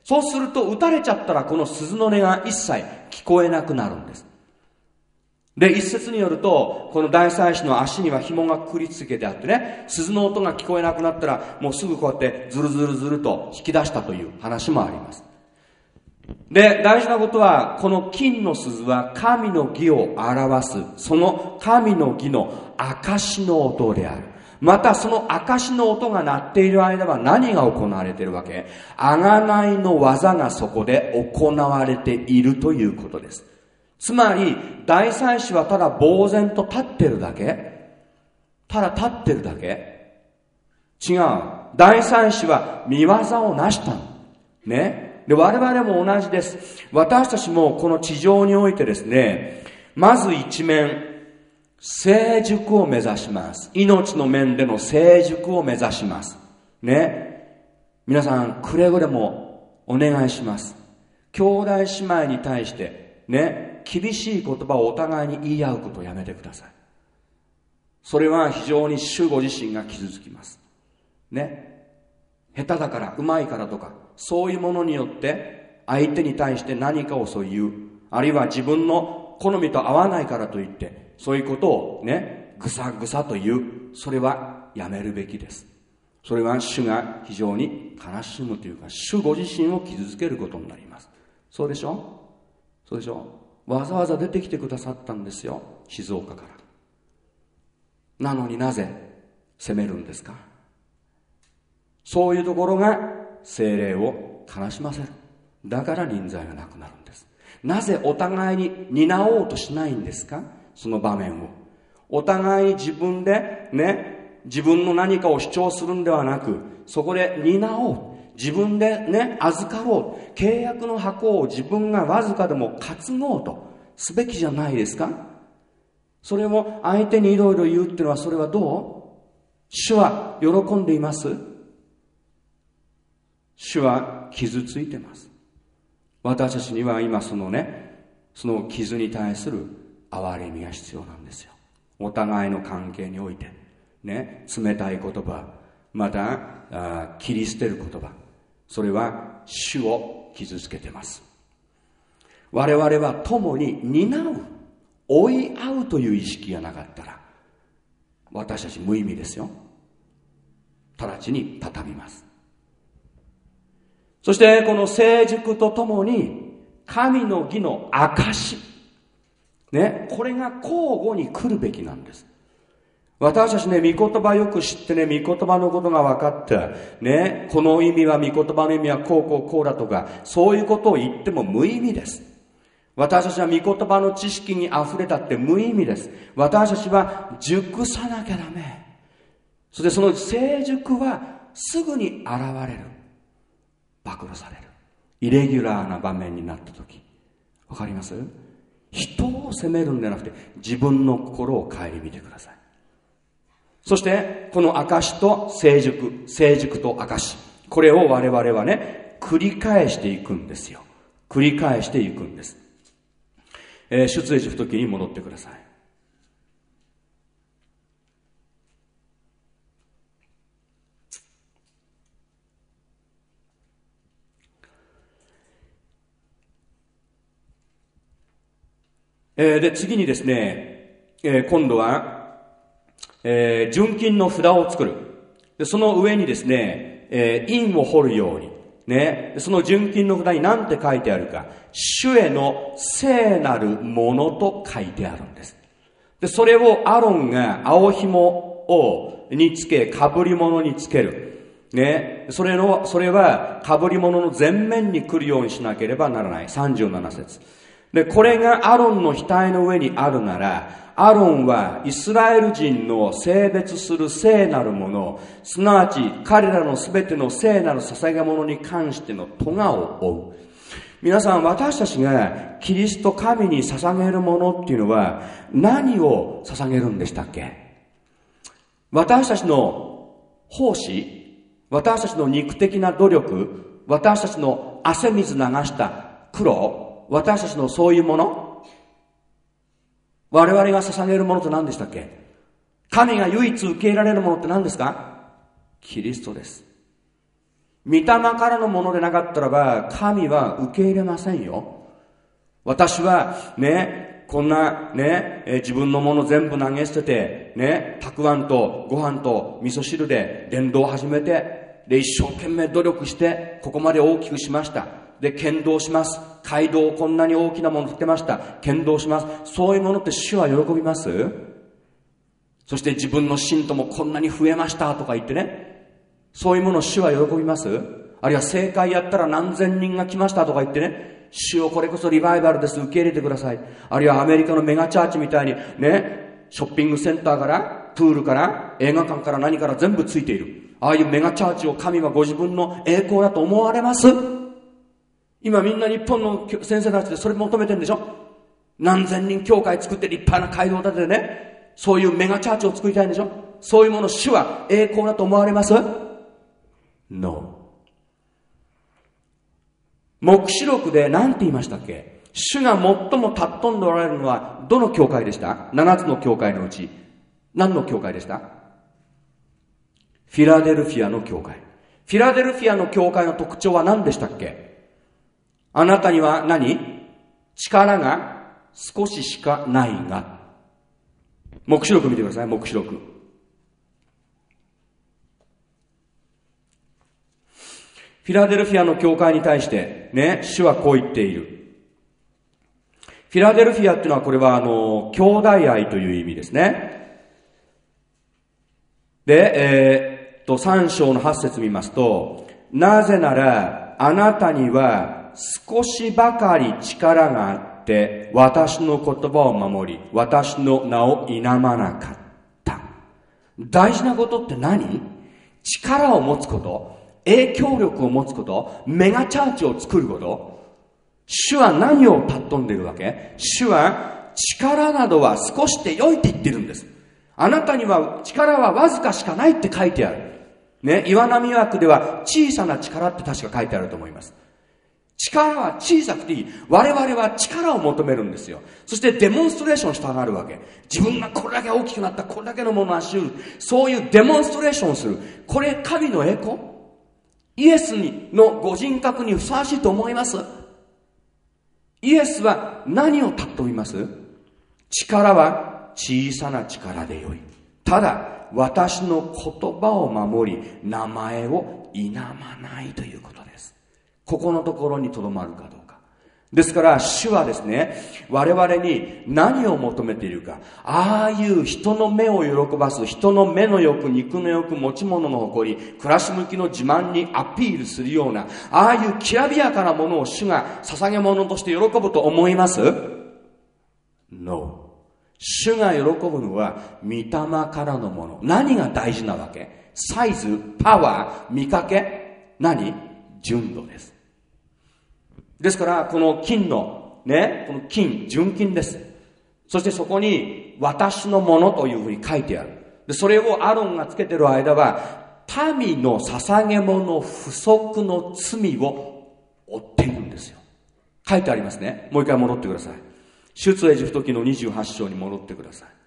そうすると打たれちゃったらこの鈴の音が一切聞こえなくなるんです。で、一説によると、この大祭司の足には紐がくくりつけてあってね、鈴の音が聞こえなくなったら、もうすぐこうやってズルズルズルと引き出したという話もあります。で、大事なことは、この金の鈴は神の義を表す、その神の義の証の音である。またその証の音が鳴っている間は何が行われているわけ？贖いの技がそこで行われているということです。つまり、大祭司はただ呆然と立ってるだけ？ただ立ってるだけ？違う。大祭司は見業を成したの。ね。で、我々も同じです。私たちもこの地上においてですね、まず一面、成熟を目指します。命の面での成熟を目指します。ね。皆さん、くれぐれもお願いします。兄弟姉妹に対して、ね、厳しい言葉をお互いに言い合うことをやめてください。それは非常に主ご自身が傷つきます。ね。下手だから、うまいからとか、そういうものによって相手に対して何かをそう言う。あるいは自分の好みと合わないからといって、そういうことをね、ぐさぐさと言う。それはやめるべきです。それは主が非常に悲しむというか、主ご自身を傷つけることになります。そうでしょ？そうでしょ？わざわざ出てきてくださったんですよ、静岡から。なのになぜ責めるんですか？そういうところが聖霊を悲しませる。だから臨在がなくなるんです。なぜお互いに担おうとしないんですか？その場面を。お互いに自分でね、自分の何かを主張するんではなく、そこで担おう。自分でね、預かろう。契約の箱を自分がわずかでも担ごうとすべきじゃないですか？それを相手にいろいろ言うっていうのは、それはどう？主は喜んでいます？主は傷ついてます。私たちには今その傷に対する憐れみが必要なんですよ。お互いの関係においてね、冷たい言葉、また切り捨てる言葉、それは主を傷つけてます。我々は共に担う、追い合うという意識がなかったら、私たち無意味ですよ。直ちに畳みます。そしてこの成熟とともに神の義の証ね、これが交互に来るべきなんです。私たちね、御言葉よく知ってね、御言葉のことが分かってね、この意味は御言葉の意味はこうだとか、そういうことを言っても無意味です。私たちは御言葉の知識に溢れたって無意味です。私たちは熟さなきゃダメ。そしてその成熟はすぐに現れる。暴露される。イレギュラーな場面になったとき、わかります？人を責めるんじゃなくて自分の心を顧みてください。そしてこの証と成熟と証、これを我々はね、繰り返していくんですよ。繰り返していくんです。出エジプト記に戻ってください。で、次にですね、今度は、純金の札を作る。で、その上にですね、印を彫るように、ね、その純金の札に何て書いてあるか、主への聖なるものと書いてあるんです。で、それをアロンが青紐につけ、被り物につける。ね、それは被り物の前面に来るようにしなければならない。37節。で、これがアロンの額の上にあるなら、アロンはイスラエル人の性別する聖なるもの、すなわち彼らのすべての聖なる捧げ物に関しての咎を負う。皆さん、私たちがキリスト神に捧げるものっていうのは何を捧げるんでしたっけ？私たちの奉仕、私たちの肉的な努力、私たちの汗水流した苦労、私たちのそういうもの、我々が捧げるものって何でしたっけ？神が唯一受け入れられるものって何ですか？キリストです。 御霊からのものでなかったらば、神は受け入れませんよ。私はね、こんなね、自分のもの全部投げ捨てて、ね、たくあんとご飯と味噌汁で伝道を始めて、で、一生懸命努力して、ここまで大きくしました。で、剣道します。街道をこんなに大きなもの建てました。剣道します。そういうものって主は喜びます？そして自分の信徒もこんなに増えましたとか言ってね、そういうものを主は喜びます？あるいは正会やったら何千人が来ましたとか言ってね、主をこれこそリバイバルです、受け入れてください。あるいはアメリカのメガチャーチみたいにね、ショッピングセンターからプールから映画館から何から全部ついている。ああいうメガチャーチを神はご自分の栄光だと思われます？今みんな日本の先生たちでそれ求めてるんでしょ。何千人教会作って立派な街道を建ててね、そういうメガチャーチを作りたいんでしょ。そういうもの主は栄光だと思われます？ No。 黙示録で何て言いましたっけ？主が最も尊んでおられるのはどの教会でした？ 7 つの教会のうち何の教会でした？フィラデルフィアの教会。フィラデルフィアの教会の特徴は何でしたっけ？あなたには力が少ししかないが。黙示録見てください。黙示録。フィラデルフィアの教会に対してね、主はこう言っている。フィラデルフィアっていうのはこれは兄弟愛という意味ですね。で、3章の8節見ますと、なぜならあなたには少しばかり力があって、私の言葉を守り、私の名を否まなかった。大事なことって何？力を持つこと、影響力を持つこと、メガチャーチを作ること。主は何を尊んでいるわけ？主は力などは少しで良いって言ってるんです。あなたには力はわずかしかないって書いてある。ね、岩波訳では小さな力って確か書いてあると思います。力は小さくていい。我々は力を求めるんですよ。そしてデモンストレーションしたがるわけ。自分がこれだけ大きくなった、これだけのものを足る。そういうデモンストレーションをする。これ神の栄光？イエスのご人格にふさわしいと思います？イエスは何を尊びます？力は小さな力でよい。ただ私の言葉を守り、名前を否まないということです。ここのところにとどまるかどうか。ですから主はですね、我々に何を求めているか。ああいう人の目を喜ばす、人の目の欲、肉の欲、持ち物の誇り、暮らし向きの自慢にアピールするような、ああいうきらびやかなものを主が捧げ物として喜ぶと思います？ No。 主が喜ぶのは御霊からのもの。何が大事なわけ？サイズ、パワー、見かけ、純度です。ですからこの金のね、この金、純金です。そしてそこに私のものというふうに書いてある。でそれをアロンがつけてる間は民の捧げ物不足の罪を負っているんですよ。書いてありますね。もう一回戻ってください。出エジプト記の28章に戻ってください。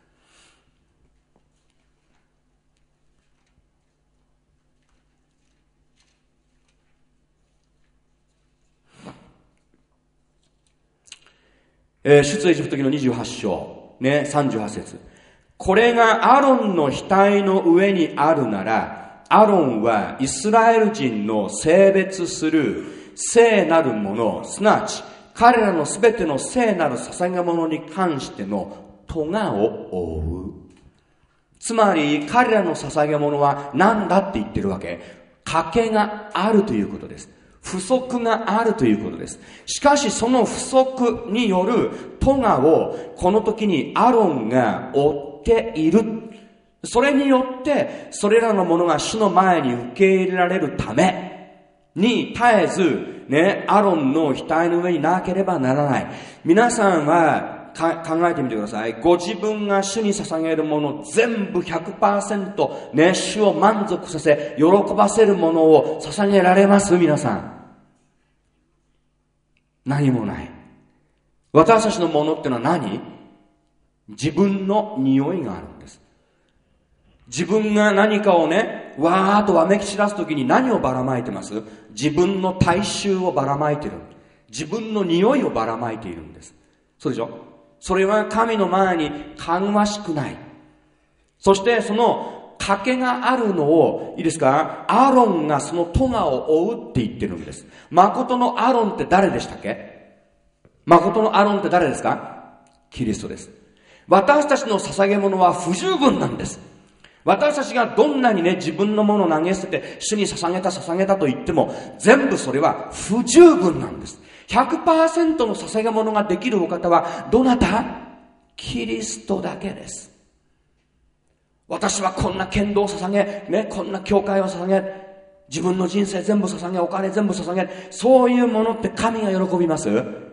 出エジプト記の28章、ね、38節。これがアロンの額の上にあるなら、アロンはイスラエル人の性別する聖なるもの、すなわち彼らのすべての聖なる捧げ物に関しての咎を負う。つまり彼らの捧げ物は何だって言ってるわけ？賭けがあるということです。不足があるということです。しかしその不足による咎をこの時にアロンが負っている。それによってそれらのものが主の前に受け入れられるために絶えずね、アロンの額の上になければならない。皆さんは考えてみてください。ご自分が主に捧げるもの全部 100% ね、主を満足させ喜ばせるものを捧げられます？皆さん何もない。私たちのものってのは何？自分の匂いがあるんです。自分が何かをね、 ね、わーっとわめき散らすときに何をばらまいてます？自分の体臭をばらまいてる。自分の匂いをばらまいているんです。そうでしょ？それは神の前にかぐわしくない。そしてその賭けがあるのを、いいですか？アロンがその咎を負うって言ってるんです。誠のアロンって誰でしたっけ？誠のアロンって誰ですか？キリストです。私たちの捧げ物は不十分なんです。私たちがどんなにね、自分のものを投げ捨てて主に捧げたと言っても、全部それは不十分なんです。100% の捧げ物ができるお方はどなた？キリストだけです。私はこんな剣道を捧げ、ね、こんな教会を捧げ、自分の人生全部捧げ、お金全部捧げ、そういうものって神が喜びます？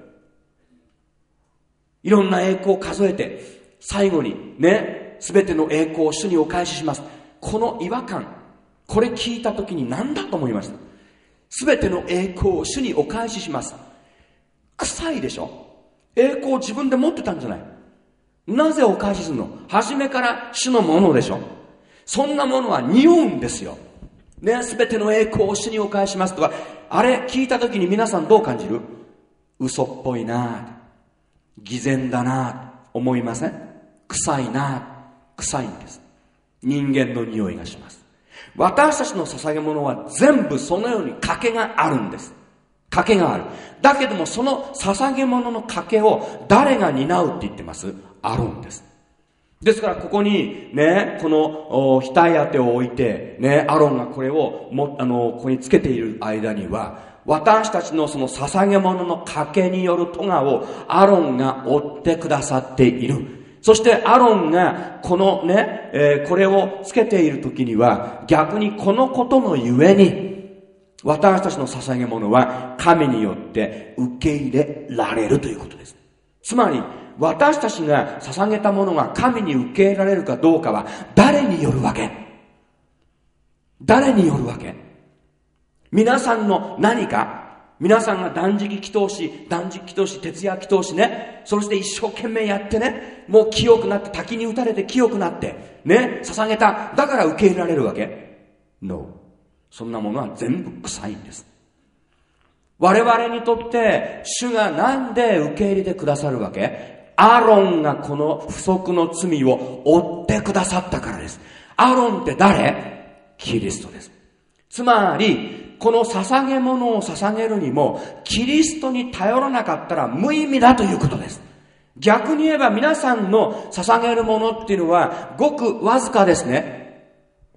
いろんな栄光を数えて、最後にね、すべての栄光を主にお返しします。この違和感、これ聞いたときに何だと思いました？すべての栄光を主にお返しします。臭いでしょ？栄光を自分で持ってたんじゃない。なぜお返しするの？初めから主のものでしょ。そんなものは匂うんですよ。ね、すべての栄光を主にお返ししますとか、あれ聞いたときに皆さんどう感じる？嘘っぽいな、偽善だな、思いません？臭いな、臭いんです。人間の匂いがします。私たちの捧げ物は全部そのように賭けがあるんです。賭けがある。だけどもその捧げ物の賭けを誰が担うって言ってます？アロンです。ですからここにね、この額当てを置いてね、アロンがこれをここにつけている間には、私たちのその捧げ物の賭けによる咎をアロンが負ってくださっている。そしてアロンがこのね、これをつけている時には、逆にこのことのゆえに私たちの捧げ物は神によって受け入れられるということです。つまり私たちが捧げたものが神に受け入れられるかどうかは誰によるわけ？誰によるわけ？皆さんの何か、皆さんが断食祈祷し、徹夜祈祷しね、そして一生懸命やってね、もう清くなって、滝に打たれて清くなってね、捧げた、だから受け入れられるわけ？ No。 そんなものは全部臭いんです。我々にとって主がなんで受け入れてくださるわけ？アロンがこの不足の罪を負ってくださったからです。アロンって誰？キリストです。つまりこの捧げ物を捧げるにもキリストに頼らなかったら無意味だということです。逆に言えば皆さんの捧げるものっていうのはごくわずかですね。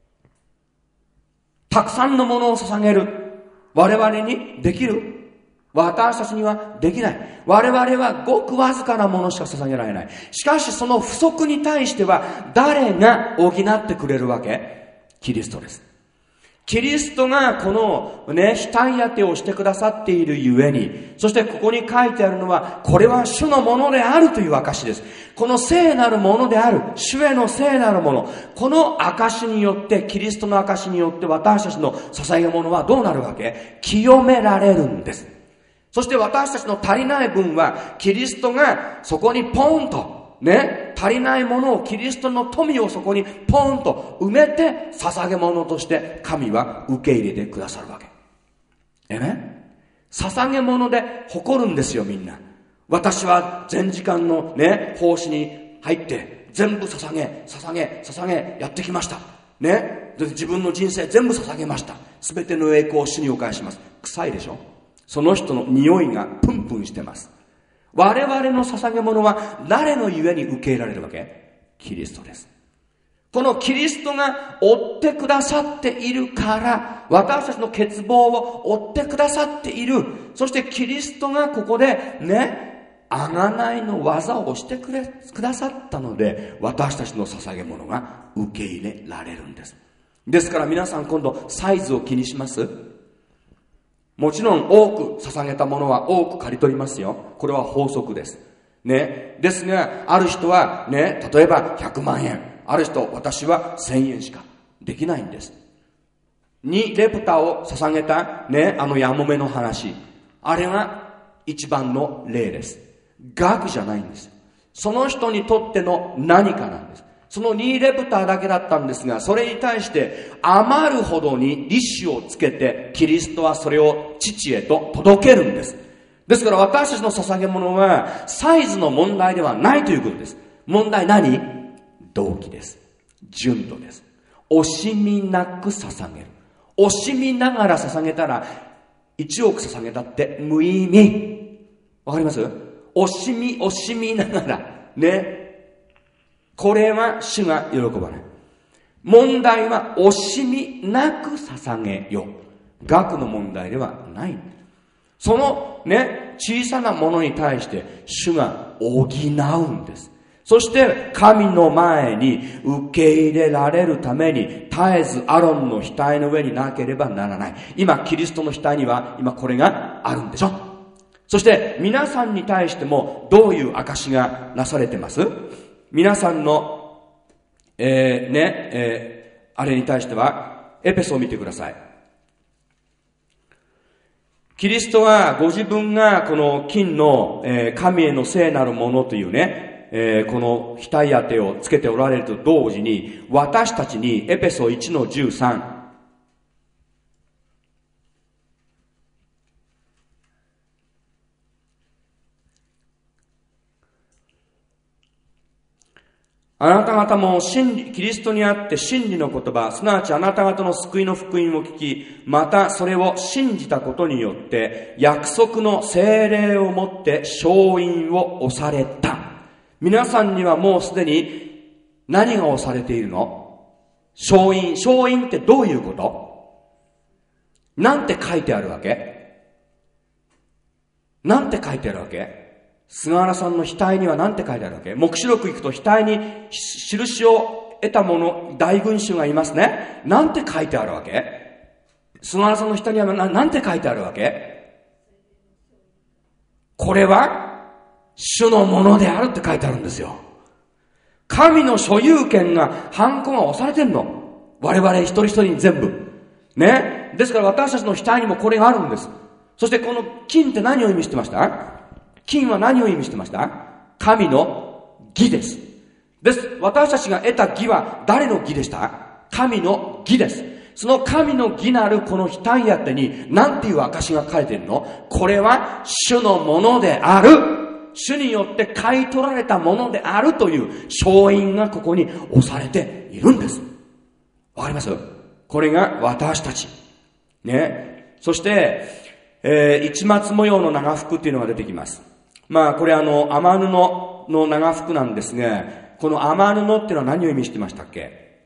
たくさんのものを捧げる我々にできる？私たちにはできない。我々はごくわずかなものしか捧げられない。しかしその不足に対しては誰が補ってくれるわけ？キリストです。キリストがこのね、額当てをしてくださっているゆえに、そしてここに書いてあるのは、これは主のものであるという証です。この聖なるものである、主への聖なるもの、この証によって、キリストの証によって私たちの捧げ物はどうなるわけ？清められるんです。そして私たちの足りない分は、キリストがそこにポンと、ね、足りないものをキリストの富をそこにポンと埋めて捧げ物として神は受け入れてくださるわけ。捧げ物で誇るんですよ、みんな。私は全時間のね、奉仕に入って全部捧げやってきました。ね、自分の人生全部捧げました。すべての栄光を主にお返しします。臭いでしょ？その人の匂いがプンプンしてます。我々の捧げ物は誰のゆえに受け入れられるわけ？キリストです。このキリストが追ってくださっているから、私たちの欠乏を追ってくださっている。そしてキリストがここでね、贖いの技をしてくださったので、私たちの捧げ物が受け入れられるんです。ですから皆さん今度サイズを気にします？もちろん多く捧げたものは多く刈り取りますよ。これは法則です。ね。ですが、ある人はね、例えば100万円。ある人、私は1000円しかできないんです。2レプタを捧げたね、ヤモメの話。あれが一番の例です。額じゃないんです。その人にとっての何かなんです。 その2レプターだけだったんですが、それに対して余るほどに利子をつけて、キリストはそれを父へと届けるんです。ですから私たちの捧げ物はサイズの問題ではないということです。問題何？動機です。純度です。惜しみなく捧げる。惜しみながら捧げたら、1億捧げたって無意味。わかります？惜しみながら。ね。これは主が喜ばない。問題は惜しみなく捧げよ。額の問題ではない。そのね、小さなものに対して主が補うんです。そして神の前に受け入れられるために絶えずアロンの額の上になければならない。今キリストの額には今これがあるんでしょ。そして皆さんに対してもどういう証がなされてます？皆さんの、あれに対してはエペソを見てください。キリストはご自分がこの金の、神への聖なるものというね、この額当てをつけておられると同時に、私たちにエペソ 1-13、あなた方もキリストにあって真理の言葉、すなわちあなた方の救いの福音を聞き、またそれを信じたことによって、約束の聖霊をもって勝因を押された。皆さんにはもうすでに何が押されているの？勝因。勝因ってどういうこと？なんて書いてあるわけ？なんて書いてあるわけ？菅原さんの額には何て書いてあるわけ？黙示録行くと額に印を得た者、大群衆がいますね。何て書いてあるわけ？菅原さんの額には何て書いてあるわけ？これは主のものであるって書いてあるんですよ。神の所有権が、ハンコが押されてんの。我々一人一人に全部。ね。ですから私たちの額にもこれがあるんです。そしてこの金って何を意味してました？金は何を意味してました？神の義です。私たちが得た義は誰の義でした？神の義です。その神の義なるこの額当てに何ていう証が書いているの？これは主のものである。主によって買い取られたものであるという勝因がここに押されているんです。わかります？これが私たち。ね。そして、市松模様の長服っていうのが出てきます。まあこれ雨布の長服なんですが、この雨布っていうのは何を意味してましたっけ？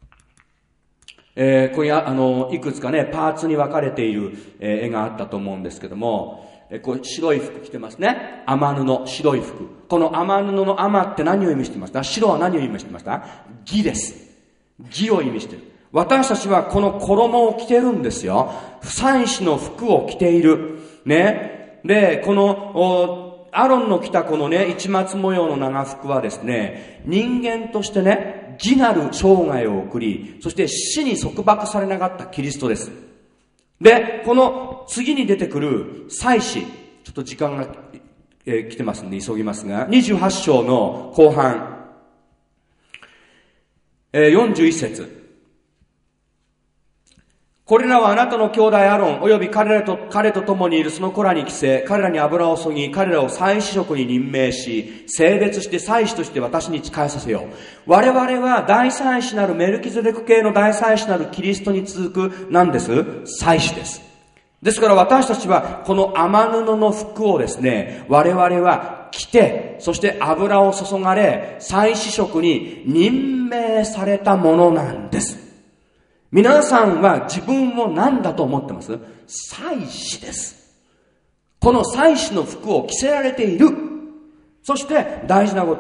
これいくつかねパーツに分かれている、絵があったと思うんですけども、これ白い服着てますね。雨布、白い服。この雨布の雨って何を意味してました？白は何を意味してました？義です。義を意味している。私たちはこの衣を着てるんですよ。祭司の服を着ている。ね。で、このアロンの着たこのね、市松模様の長服はですね、人間としてね、義なる生涯を送り、そして死に束縛されなかったキリストです。で、この次に出てくる祭司、ちょっと時間が、来てますんで急ぎますが、28章の後半、41節。これらはあなたの兄弟アロン、および彼と共にいるその子らに着せ、彼らに油を注ぎ、彼らを祭司職に任命し、聖別して祭司として私に仕えさせよう。我々は大祭司なるメルキゼデク系の大祭司なるキリストに続く、何です？祭司です。ですから私たちはこの雨布の服をですね、我々は着て、そして油を注がれ、祭司職に任命されたものなんです。皆さんは自分を何だと思ってます？祭司です。この祭司の服を着せられている。そして大事なこと、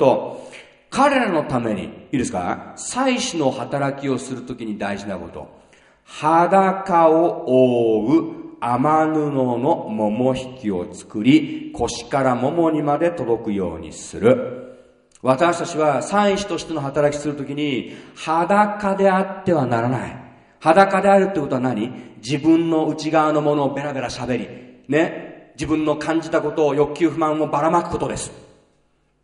彼らのために、いいですか？祭司の働きをするときに大事なこと、裸を覆う雨布の桃引きを作り、腰から桃にまで届くようにする。私たちは祭司としての働きするときに裸であってはならない。裸であるってことは何？自分の内側のものをベラベラ喋り、ね。自分の感じたことを、欲求不満をばらまくことです。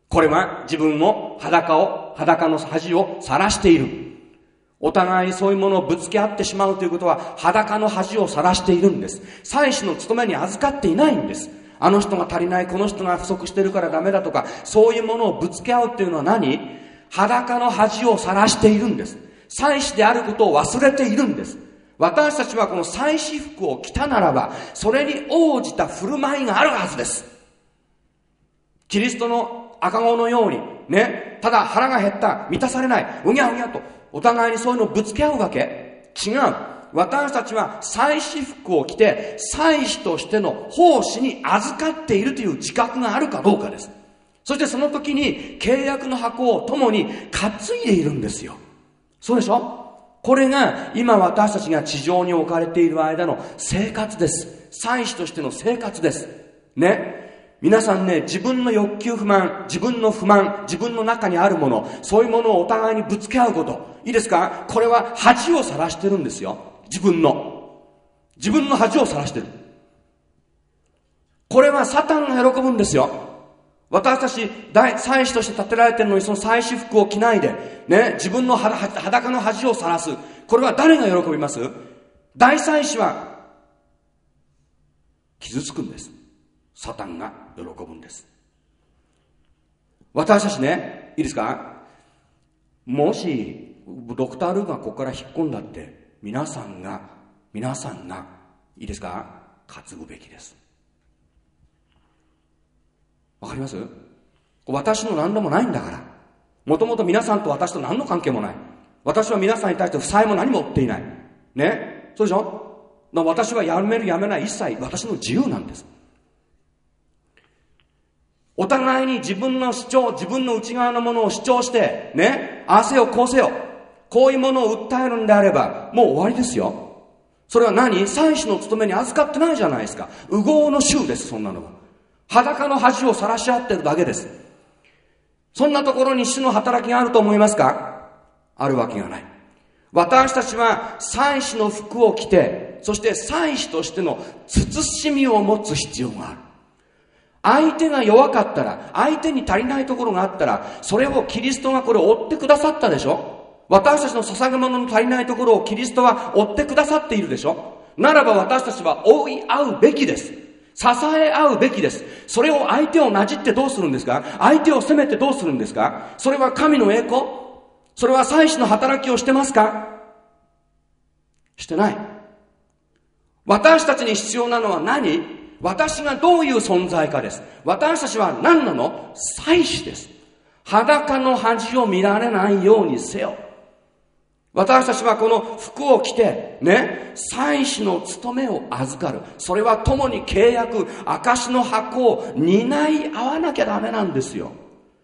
これは自分も裸の恥を晒している。お互いにそういうものをぶつけ合ってしまうということは、裸の恥を晒しているんです。祭司の務めに預かっていないんです。あの人が足りない、この人が不足しているからダメだとか、そういうものをぶつけ合うというのは何？裸の恥を晒しているんです。祭司であることを忘れているんです。私たちはこの祭司服を着たならば、それに応じた振る舞いがあるはずです。キリストの赤子のようにね、ただ腹が減った、満たされない、うにゃうにゃとお互いにそういうのをぶつけ合うわけ？違う。私たちは祭司服を着て、祭司としての奉仕に預かっているという自覚があるかどうかです。そしてその時に契約の箱を共に担いでいるんですよ。そうでしょ？これが今私たちが地上に置かれている間の生活です。祭司としての生活です。ね。皆さんね、自分の欲求不満、自分の不満、自分の中にあるもの、そういうものをお互いにぶつけ合うこと。いいですか？これは恥を晒してるんですよ。自分の恥を晒してる。これはサタンが喜ぶんですよ。私たち祭司として立てられているのに、その祭司服を着ないでね、自分の裸の恥を晒す。これは誰が喜びます？大祭司は傷つくんです。サタンが喜ぶんです。私たちね、いいですか？もしドクター・ルーがここから引っ込んだって、皆さんがいいですか？担ぐべきです。わかります？私の何でもないんだから。もともと皆さんと私と何の関係もない。私は皆さんに対して負債も何も負っていない。ね？そうでしょ？私はやめるやめない、一切私の自由なんです。お互いに自分の主張、自分の内側のものを主張して、ね、ああせよこうせよ、こういうものを訴えるんであれば、もう終わりですよ。それは何？祭司の務めに預かってないじゃないですか。烏合の衆です、そんなのは。裸の恥を晒し合ってるだけです。そんなところに主の働きがあると思いますか？あるわけがない。私たちは祭司の服を着て、そして祭司としての慎みを持つ必要がある。相手が弱かったら、相手に足りないところがあったら、それをキリストがこれ追ってくださったでしょ？私たちの捧げ物の足りないところをキリストは追ってくださっているでしょ？ならば私たちは追い合うべきです。支え合うべきです。それを相手をなじってどうするんですか？相手を責めてどうするんですか？それは神の栄光？それは祭司の働きをしてますか？してない。私たちに必要なのは何？私がどういう存在かです。私たちは何なの？祭司です。裸の恥を見られないようにせよ。私たちはこの服を着てね、祭司の務めを預かる。それは共に契約、証の箱を担い合わなきゃダメなんですよ。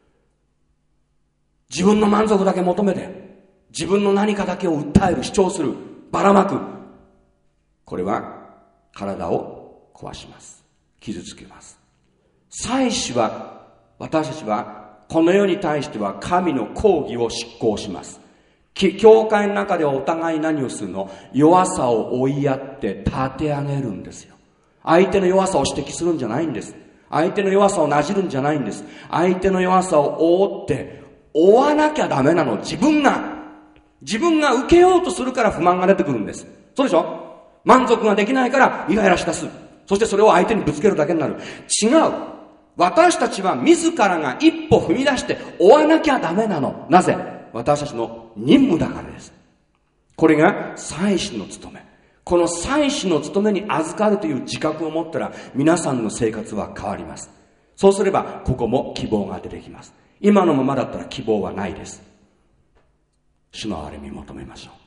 自分の満足だけ求めて、自分の何かだけを訴える、主張する、ばらまく。これは体を壊します。傷つけます。祭司は、私たちはこの世に対しては神の公義を執行します。教会の中ではお互い何をするの？弱さを追いやって立て上げるんですよ。相手の弱さを指摘するんじゃないんです。相手の弱さをなじるんじゃないんです。相手の弱さを覆って追わなきゃダメなの。自分が受けようとするから不満が出てくるんです。そうでしょ？満足ができないからイライラしだす。そしてそれを相手にぶつけるだけになる。違う。私たちは自らが一歩踏み出して追わなきゃダメなの。なぜ？私たちの任務だからです。これが祭司の務め。この祭司の務めに預かるという自覚を持ったら、皆さんの生活は変わります。そうすればここも希望が出てきます。今のままだったら希望はないです。主の憐れみ求めましょう。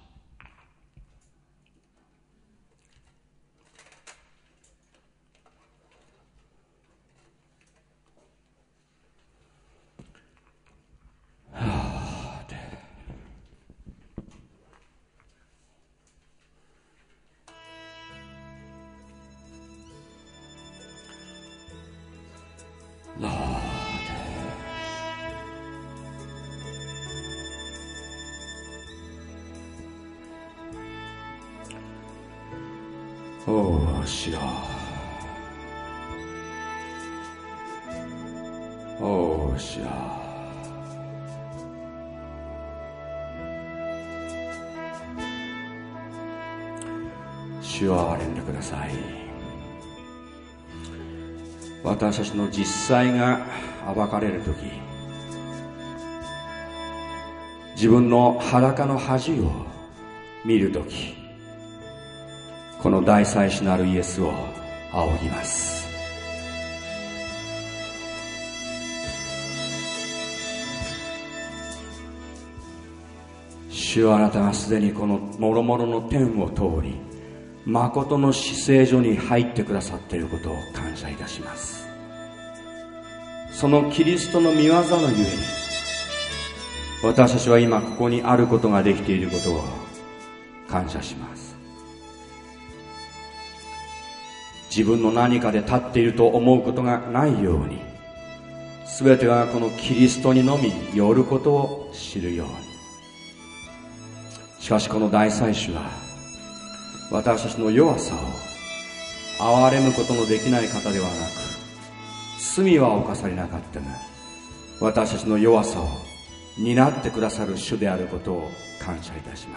主よ、 うしよう。主を憐れんでください。私たちの実際が暴かれるとき、自分の裸の恥を見るとき、この大祭司なるイエスを仰ぎます。主はあなたがすでにこの諸々の天を通り、誠の至聖所に入ってくださっていることを感謝いたします。そのキリストの御業のゆえに、私たちは今ここにあることができていることを感謝します。自分の何かで立っていると思うことがないように、すべてはこのキリストにのみよることを知るように。しかしこの大祭司は私たちの弱さを憐れむことのできない方ではなく、罪は犯されなかったが私たちの弱さを担ってくださる主であることを感謝いたします。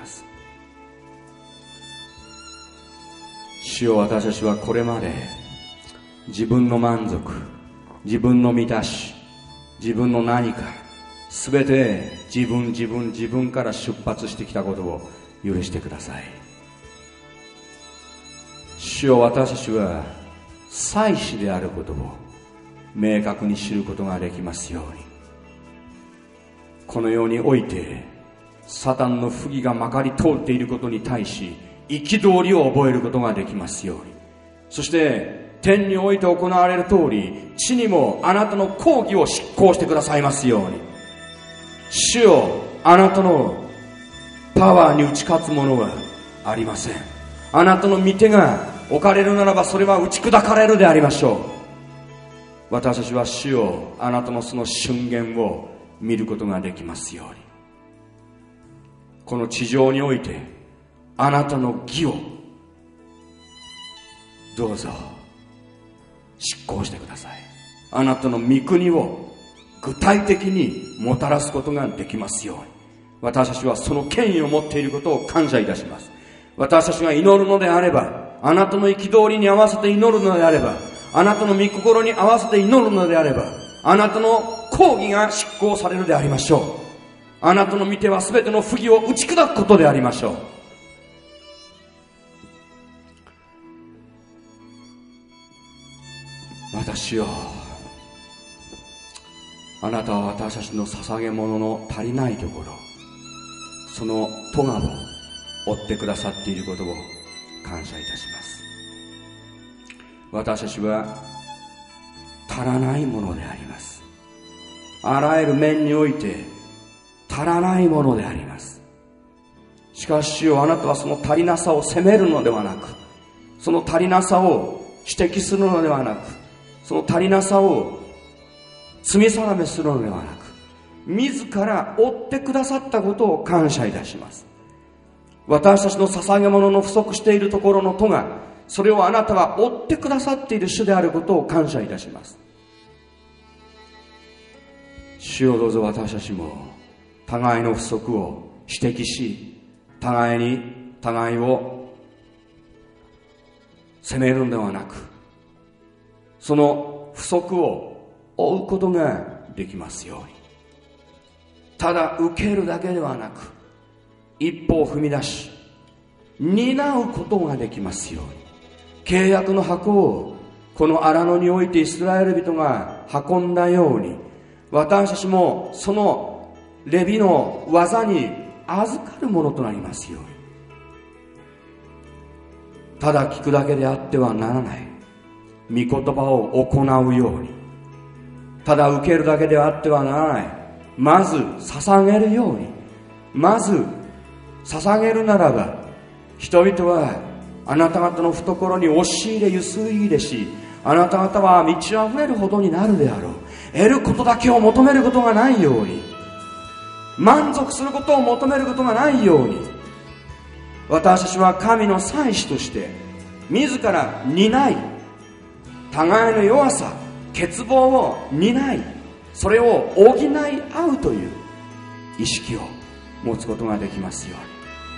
主よ、私たちはこれまで自分の満足、自分の満たし、自分の何か、すべて自分から出発してきたことを許してください。主よ、私たちは祭司であることを明確に知ることができますように。この世においてサタンの不義がまかり通っていることに対し憤りを覚えることができますように。そして天において行われる通り、地にもあなたの公義を執行してくださいますように。主よ、あなたのパワーに打ち勝つものはありません。あなたの御手が置かれるならば、それは打ち砕かれるでありましょう。私たちは主よ、あなたのその瞬間を見ることができますように。この地上においてあなたの義をどうぞ執行してください。あなたの御国を具体的にもたらすことができますように。私たちはその権威を持っていることを感謝いたします。私たちが祈るのであれば、あなたの憤りに合わせて祈るのであれば、あなたの御心に合わせて祈るのであれば、あなたの公義が執行されるでありましょう。あなたの御手はすべての不義を打ち砕くことでありましょう。私よ、あなたは私たちの捧げ物の足りないところ、その咎を負ってくださっていることを感謝いたします。私たちは足らないものであります。あらゆる面において足らないものであります。しかし主よ、あなたはその足りなさを責めるのではなく、その足りなさを指摘するのではなく、その足りなさを罪定めするのではなく、自ら追ってくださったことを感謝いたします。私たちの捧げ物の不足しているところの咎、それをあなたは追ってくださっている主であることを感謝いたします。主よ、どうぞ私たちも互いの不足を指摘し、互いを責めるのではなく、その不足を追うことができますように。ただ受けるだけではなく、一歩を踏み出し担うことができますように。契約の箱をこの荒野においてイスラエル人が運んだように、私たちもそのレビの技に預かるものとなりますように。ただ聞くだけであってはならない御言葉を行うように。ただ受けるだけであってはならない、まず捧げるように。まず捧げるならば、人々はあなた方の懐に押し入れゆすい入れし、あなた方は満ち溢れるほどになるであろう。得ることだけを求めることがないように、満足することを求めることがないように、私たちは神の祭司として自ら担い、互いの弱さ欠乏を担い、 それを補い合うという意識を持つことができますよう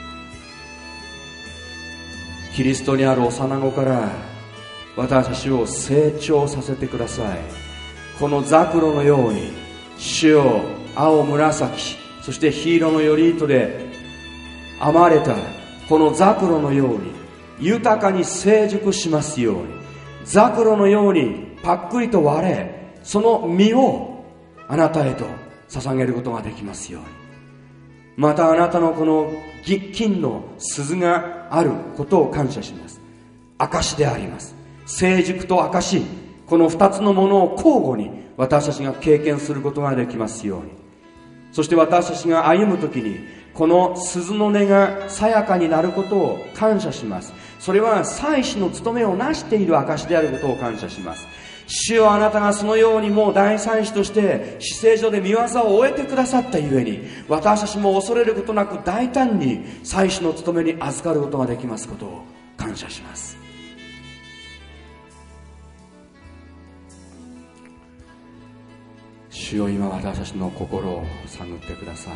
に。キリストにある幼子から私たちを成長させてください。このザクロのように主よ、青紫そして黄色の頼糸で編まれたこのザクロのように豊かに成熟しますように、ザクロのようにパックリと割れ、その実をあなたへと捧げることができますように。またあなたのこの金の鈴があることを感謝します。証であります。成熟と証、この二つのものを交互に私たちが経験することができますように。そして私たちが歩むときにこの鈴の音がさやかになることを感謝します。それは祭司の務めをなしている証であることを感謝します。主よ、あなたがそのようにもう大祭司として至聖所で御業を終えてくださったゆえに、私たちも恐れることなく大胆に祭司の務めに預かることができますことを感謝します。主よ、今私たちの心を探ってください。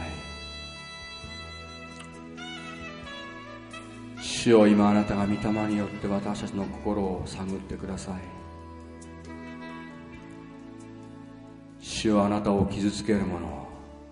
主よ、今あなたが御霊によって私たちの心を探ってください。主よ、あなたを傷つけるもの、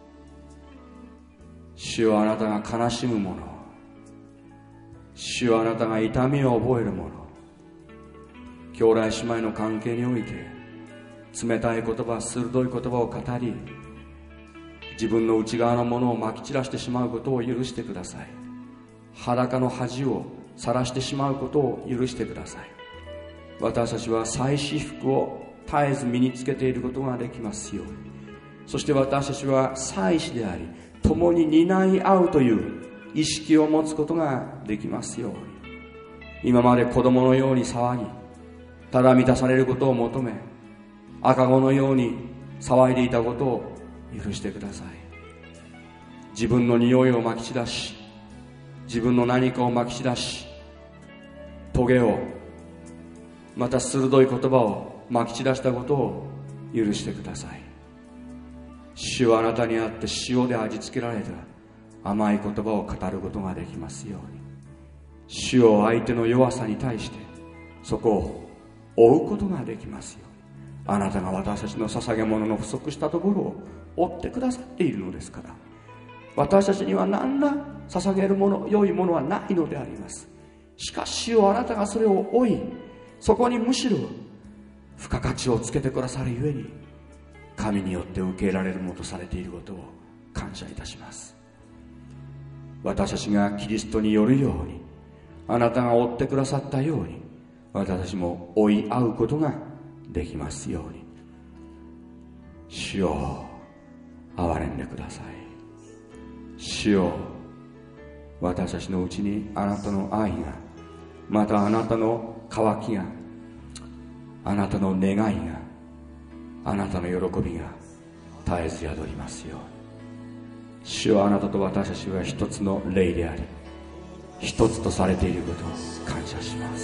主よ、あなたが悲しむもの、主よ、あなたが痛みを覚えるもの、兄弟姉妹の関係において冷たい言葉、鋭い言葉を語り、自分の内側のものをまき散らしてしまうことを許してください。裸の恥を晒してしまうことを許してください。私たちは祭司服を絶えず身につけていることができますように。そして私たちは祭司であり、共に担い合うという意識を持つことができますように。今まで子供のように騒ぎ、ただ満たされることを求め、赤子のように騒いでいたことを許してください。自分の匂いをまき散らし、自分の何かをまき散らし、トゲをまた鋭い言葉をまき散らしたことを許してください。主はあなたにあって塩で味付けられた甘い言葉を語ることができますように。主を相手の弱さに対してそこを追うことができますように。あなたが私たちの捧げ物の不足したところを追ってくださっているのですから、私たちには何ら捧げるもの、良いものはないのであります。しかし主よ、あなたがそれを追い、そこにむしろ付加価値をつけてくださるゆえに、神によって受け入れられるものとされていることを感謝いたします。私たちがキリストによるように、あなたが追ってくださったように、私たちも追い合うことができますように。主よ、憐れんでください。主よ、私たちのうちにあなたの愛が、またあなたの渇きが、あなたの願いが、あなたの喜びが絶えず宿りますように。主よ、あなたと私たちは一つの霊であり、一つとされていることを感謝します。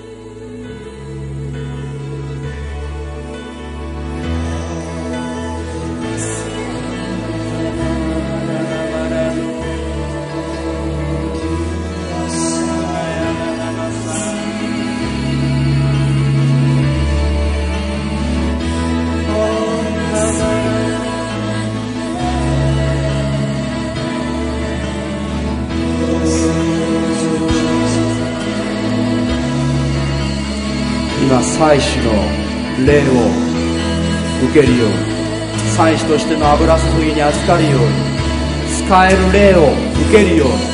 祭司の霊を受けるように、祭司としての油注ぎに預かるように、使える霊を受けるように、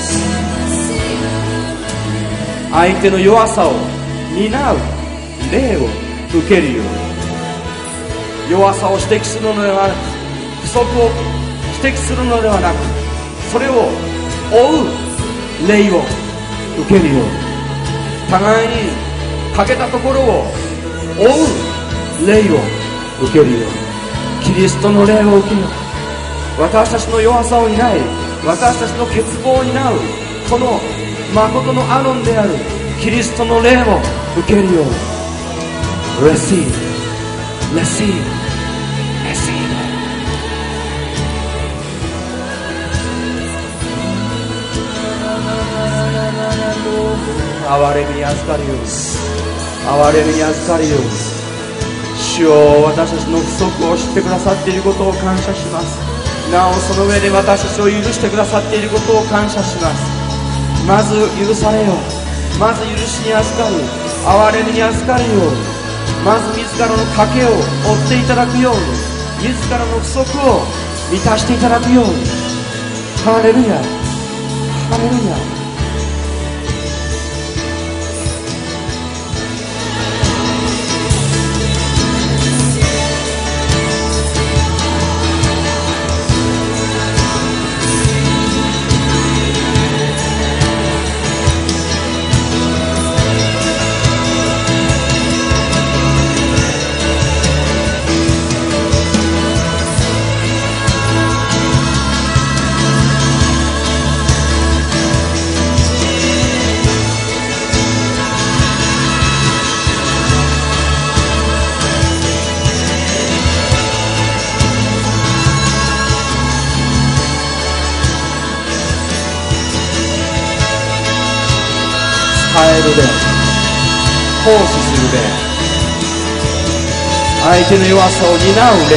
相手の弱さを担う霊を受けるように、弱さを指摘するのではなく、不足を指摘するのではなく、それを追う霊を受けるように、互いに欠けたところを追う霊を受けるように、キリストの霊を受けよう。私たちの弱さを担い、私たちの欠乏を担うこの誠のアロンであるキリストの霊を受けるように。 Receive, receive, receive 憐れみに預かるように、憐れみに預かるように。主よ、私たちの不足を知ってくださっていることを感謝します。なおその上で私たちを許してくださっていることを感謝します。まず許されよ、まず許しに預かる、憐れみに預かるように、まず自らの賭けを負っていただくように、自らの不足を満たしていただくように。ハレルヤ、ハレルヤ。奉仕するで、相手の弱さを担うで、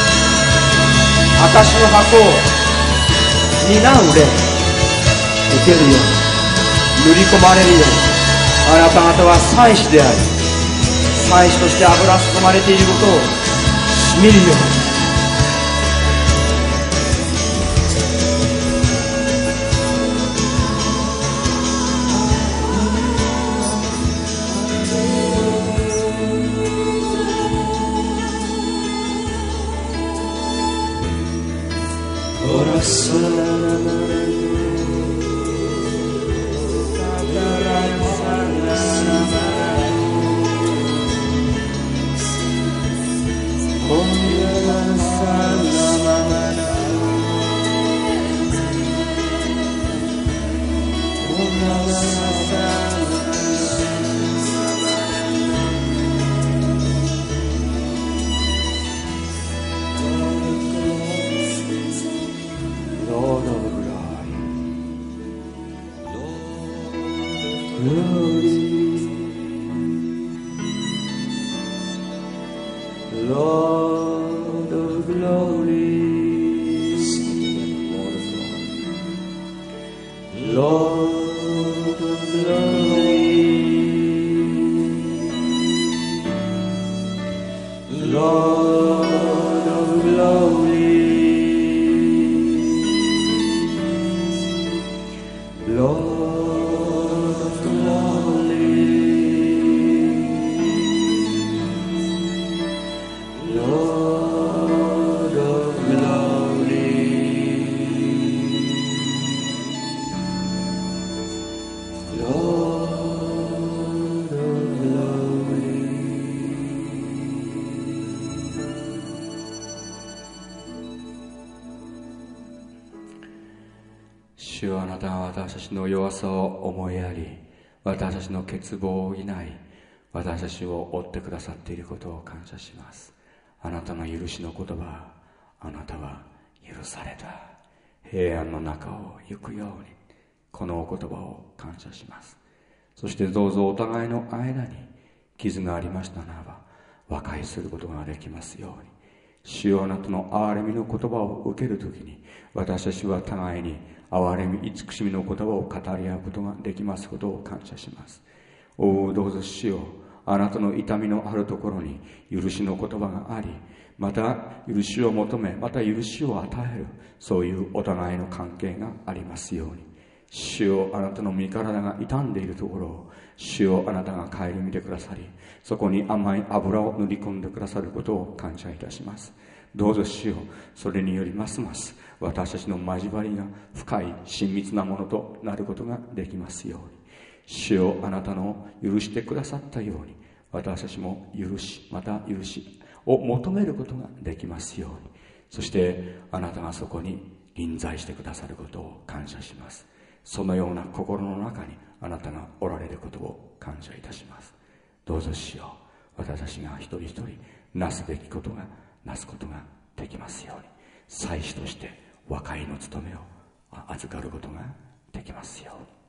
証の箱を担うで、受けるように、塗り込まれるように。あなた方は祭司であり、祭司として油注まれていることを見るように。主よ、あなたは私たちの弱さを思いやり、私たちの欠乏を補い、私たちを追ってくださっていることを感謝します。あなたの許しの言葉、あなたは許された。平安の中を行くように、このお言葉を感謝します。そしてどうぞお互いの間に傷がありましたならば和解することができますように。主よ、あなたの憐れみの言葉を受けるときに、私たちは互いに憐れみ慈しみの言葉を語り合うことができますことを感謝します。おお、どうぞ主よ、あなたの痛みのあるところに許しの言葉があり、また許しを求め、また許しを与える、そういうお互いの関係がありますように。主よ、あなたの身体が傷んでいるところを、主よ、あなたが顧みてくださり、そこに甘い油を塗り込んでくださることを感謝いたします。どうぞ主よ、それによりますます私たちの交わりが深い親密なものとなることができますように。主よ、あなたの許してくださったように、私たちも許し、また許しを求めることができますように。そしてあなたがそこに臨在してくださることを感謝します。そのような心の中にあなたがおられることを感謝いたします。どうぞ主よ、私たちが一人一人なすべきことがなすことができますように。祭司として和解の務めを預かることができますように。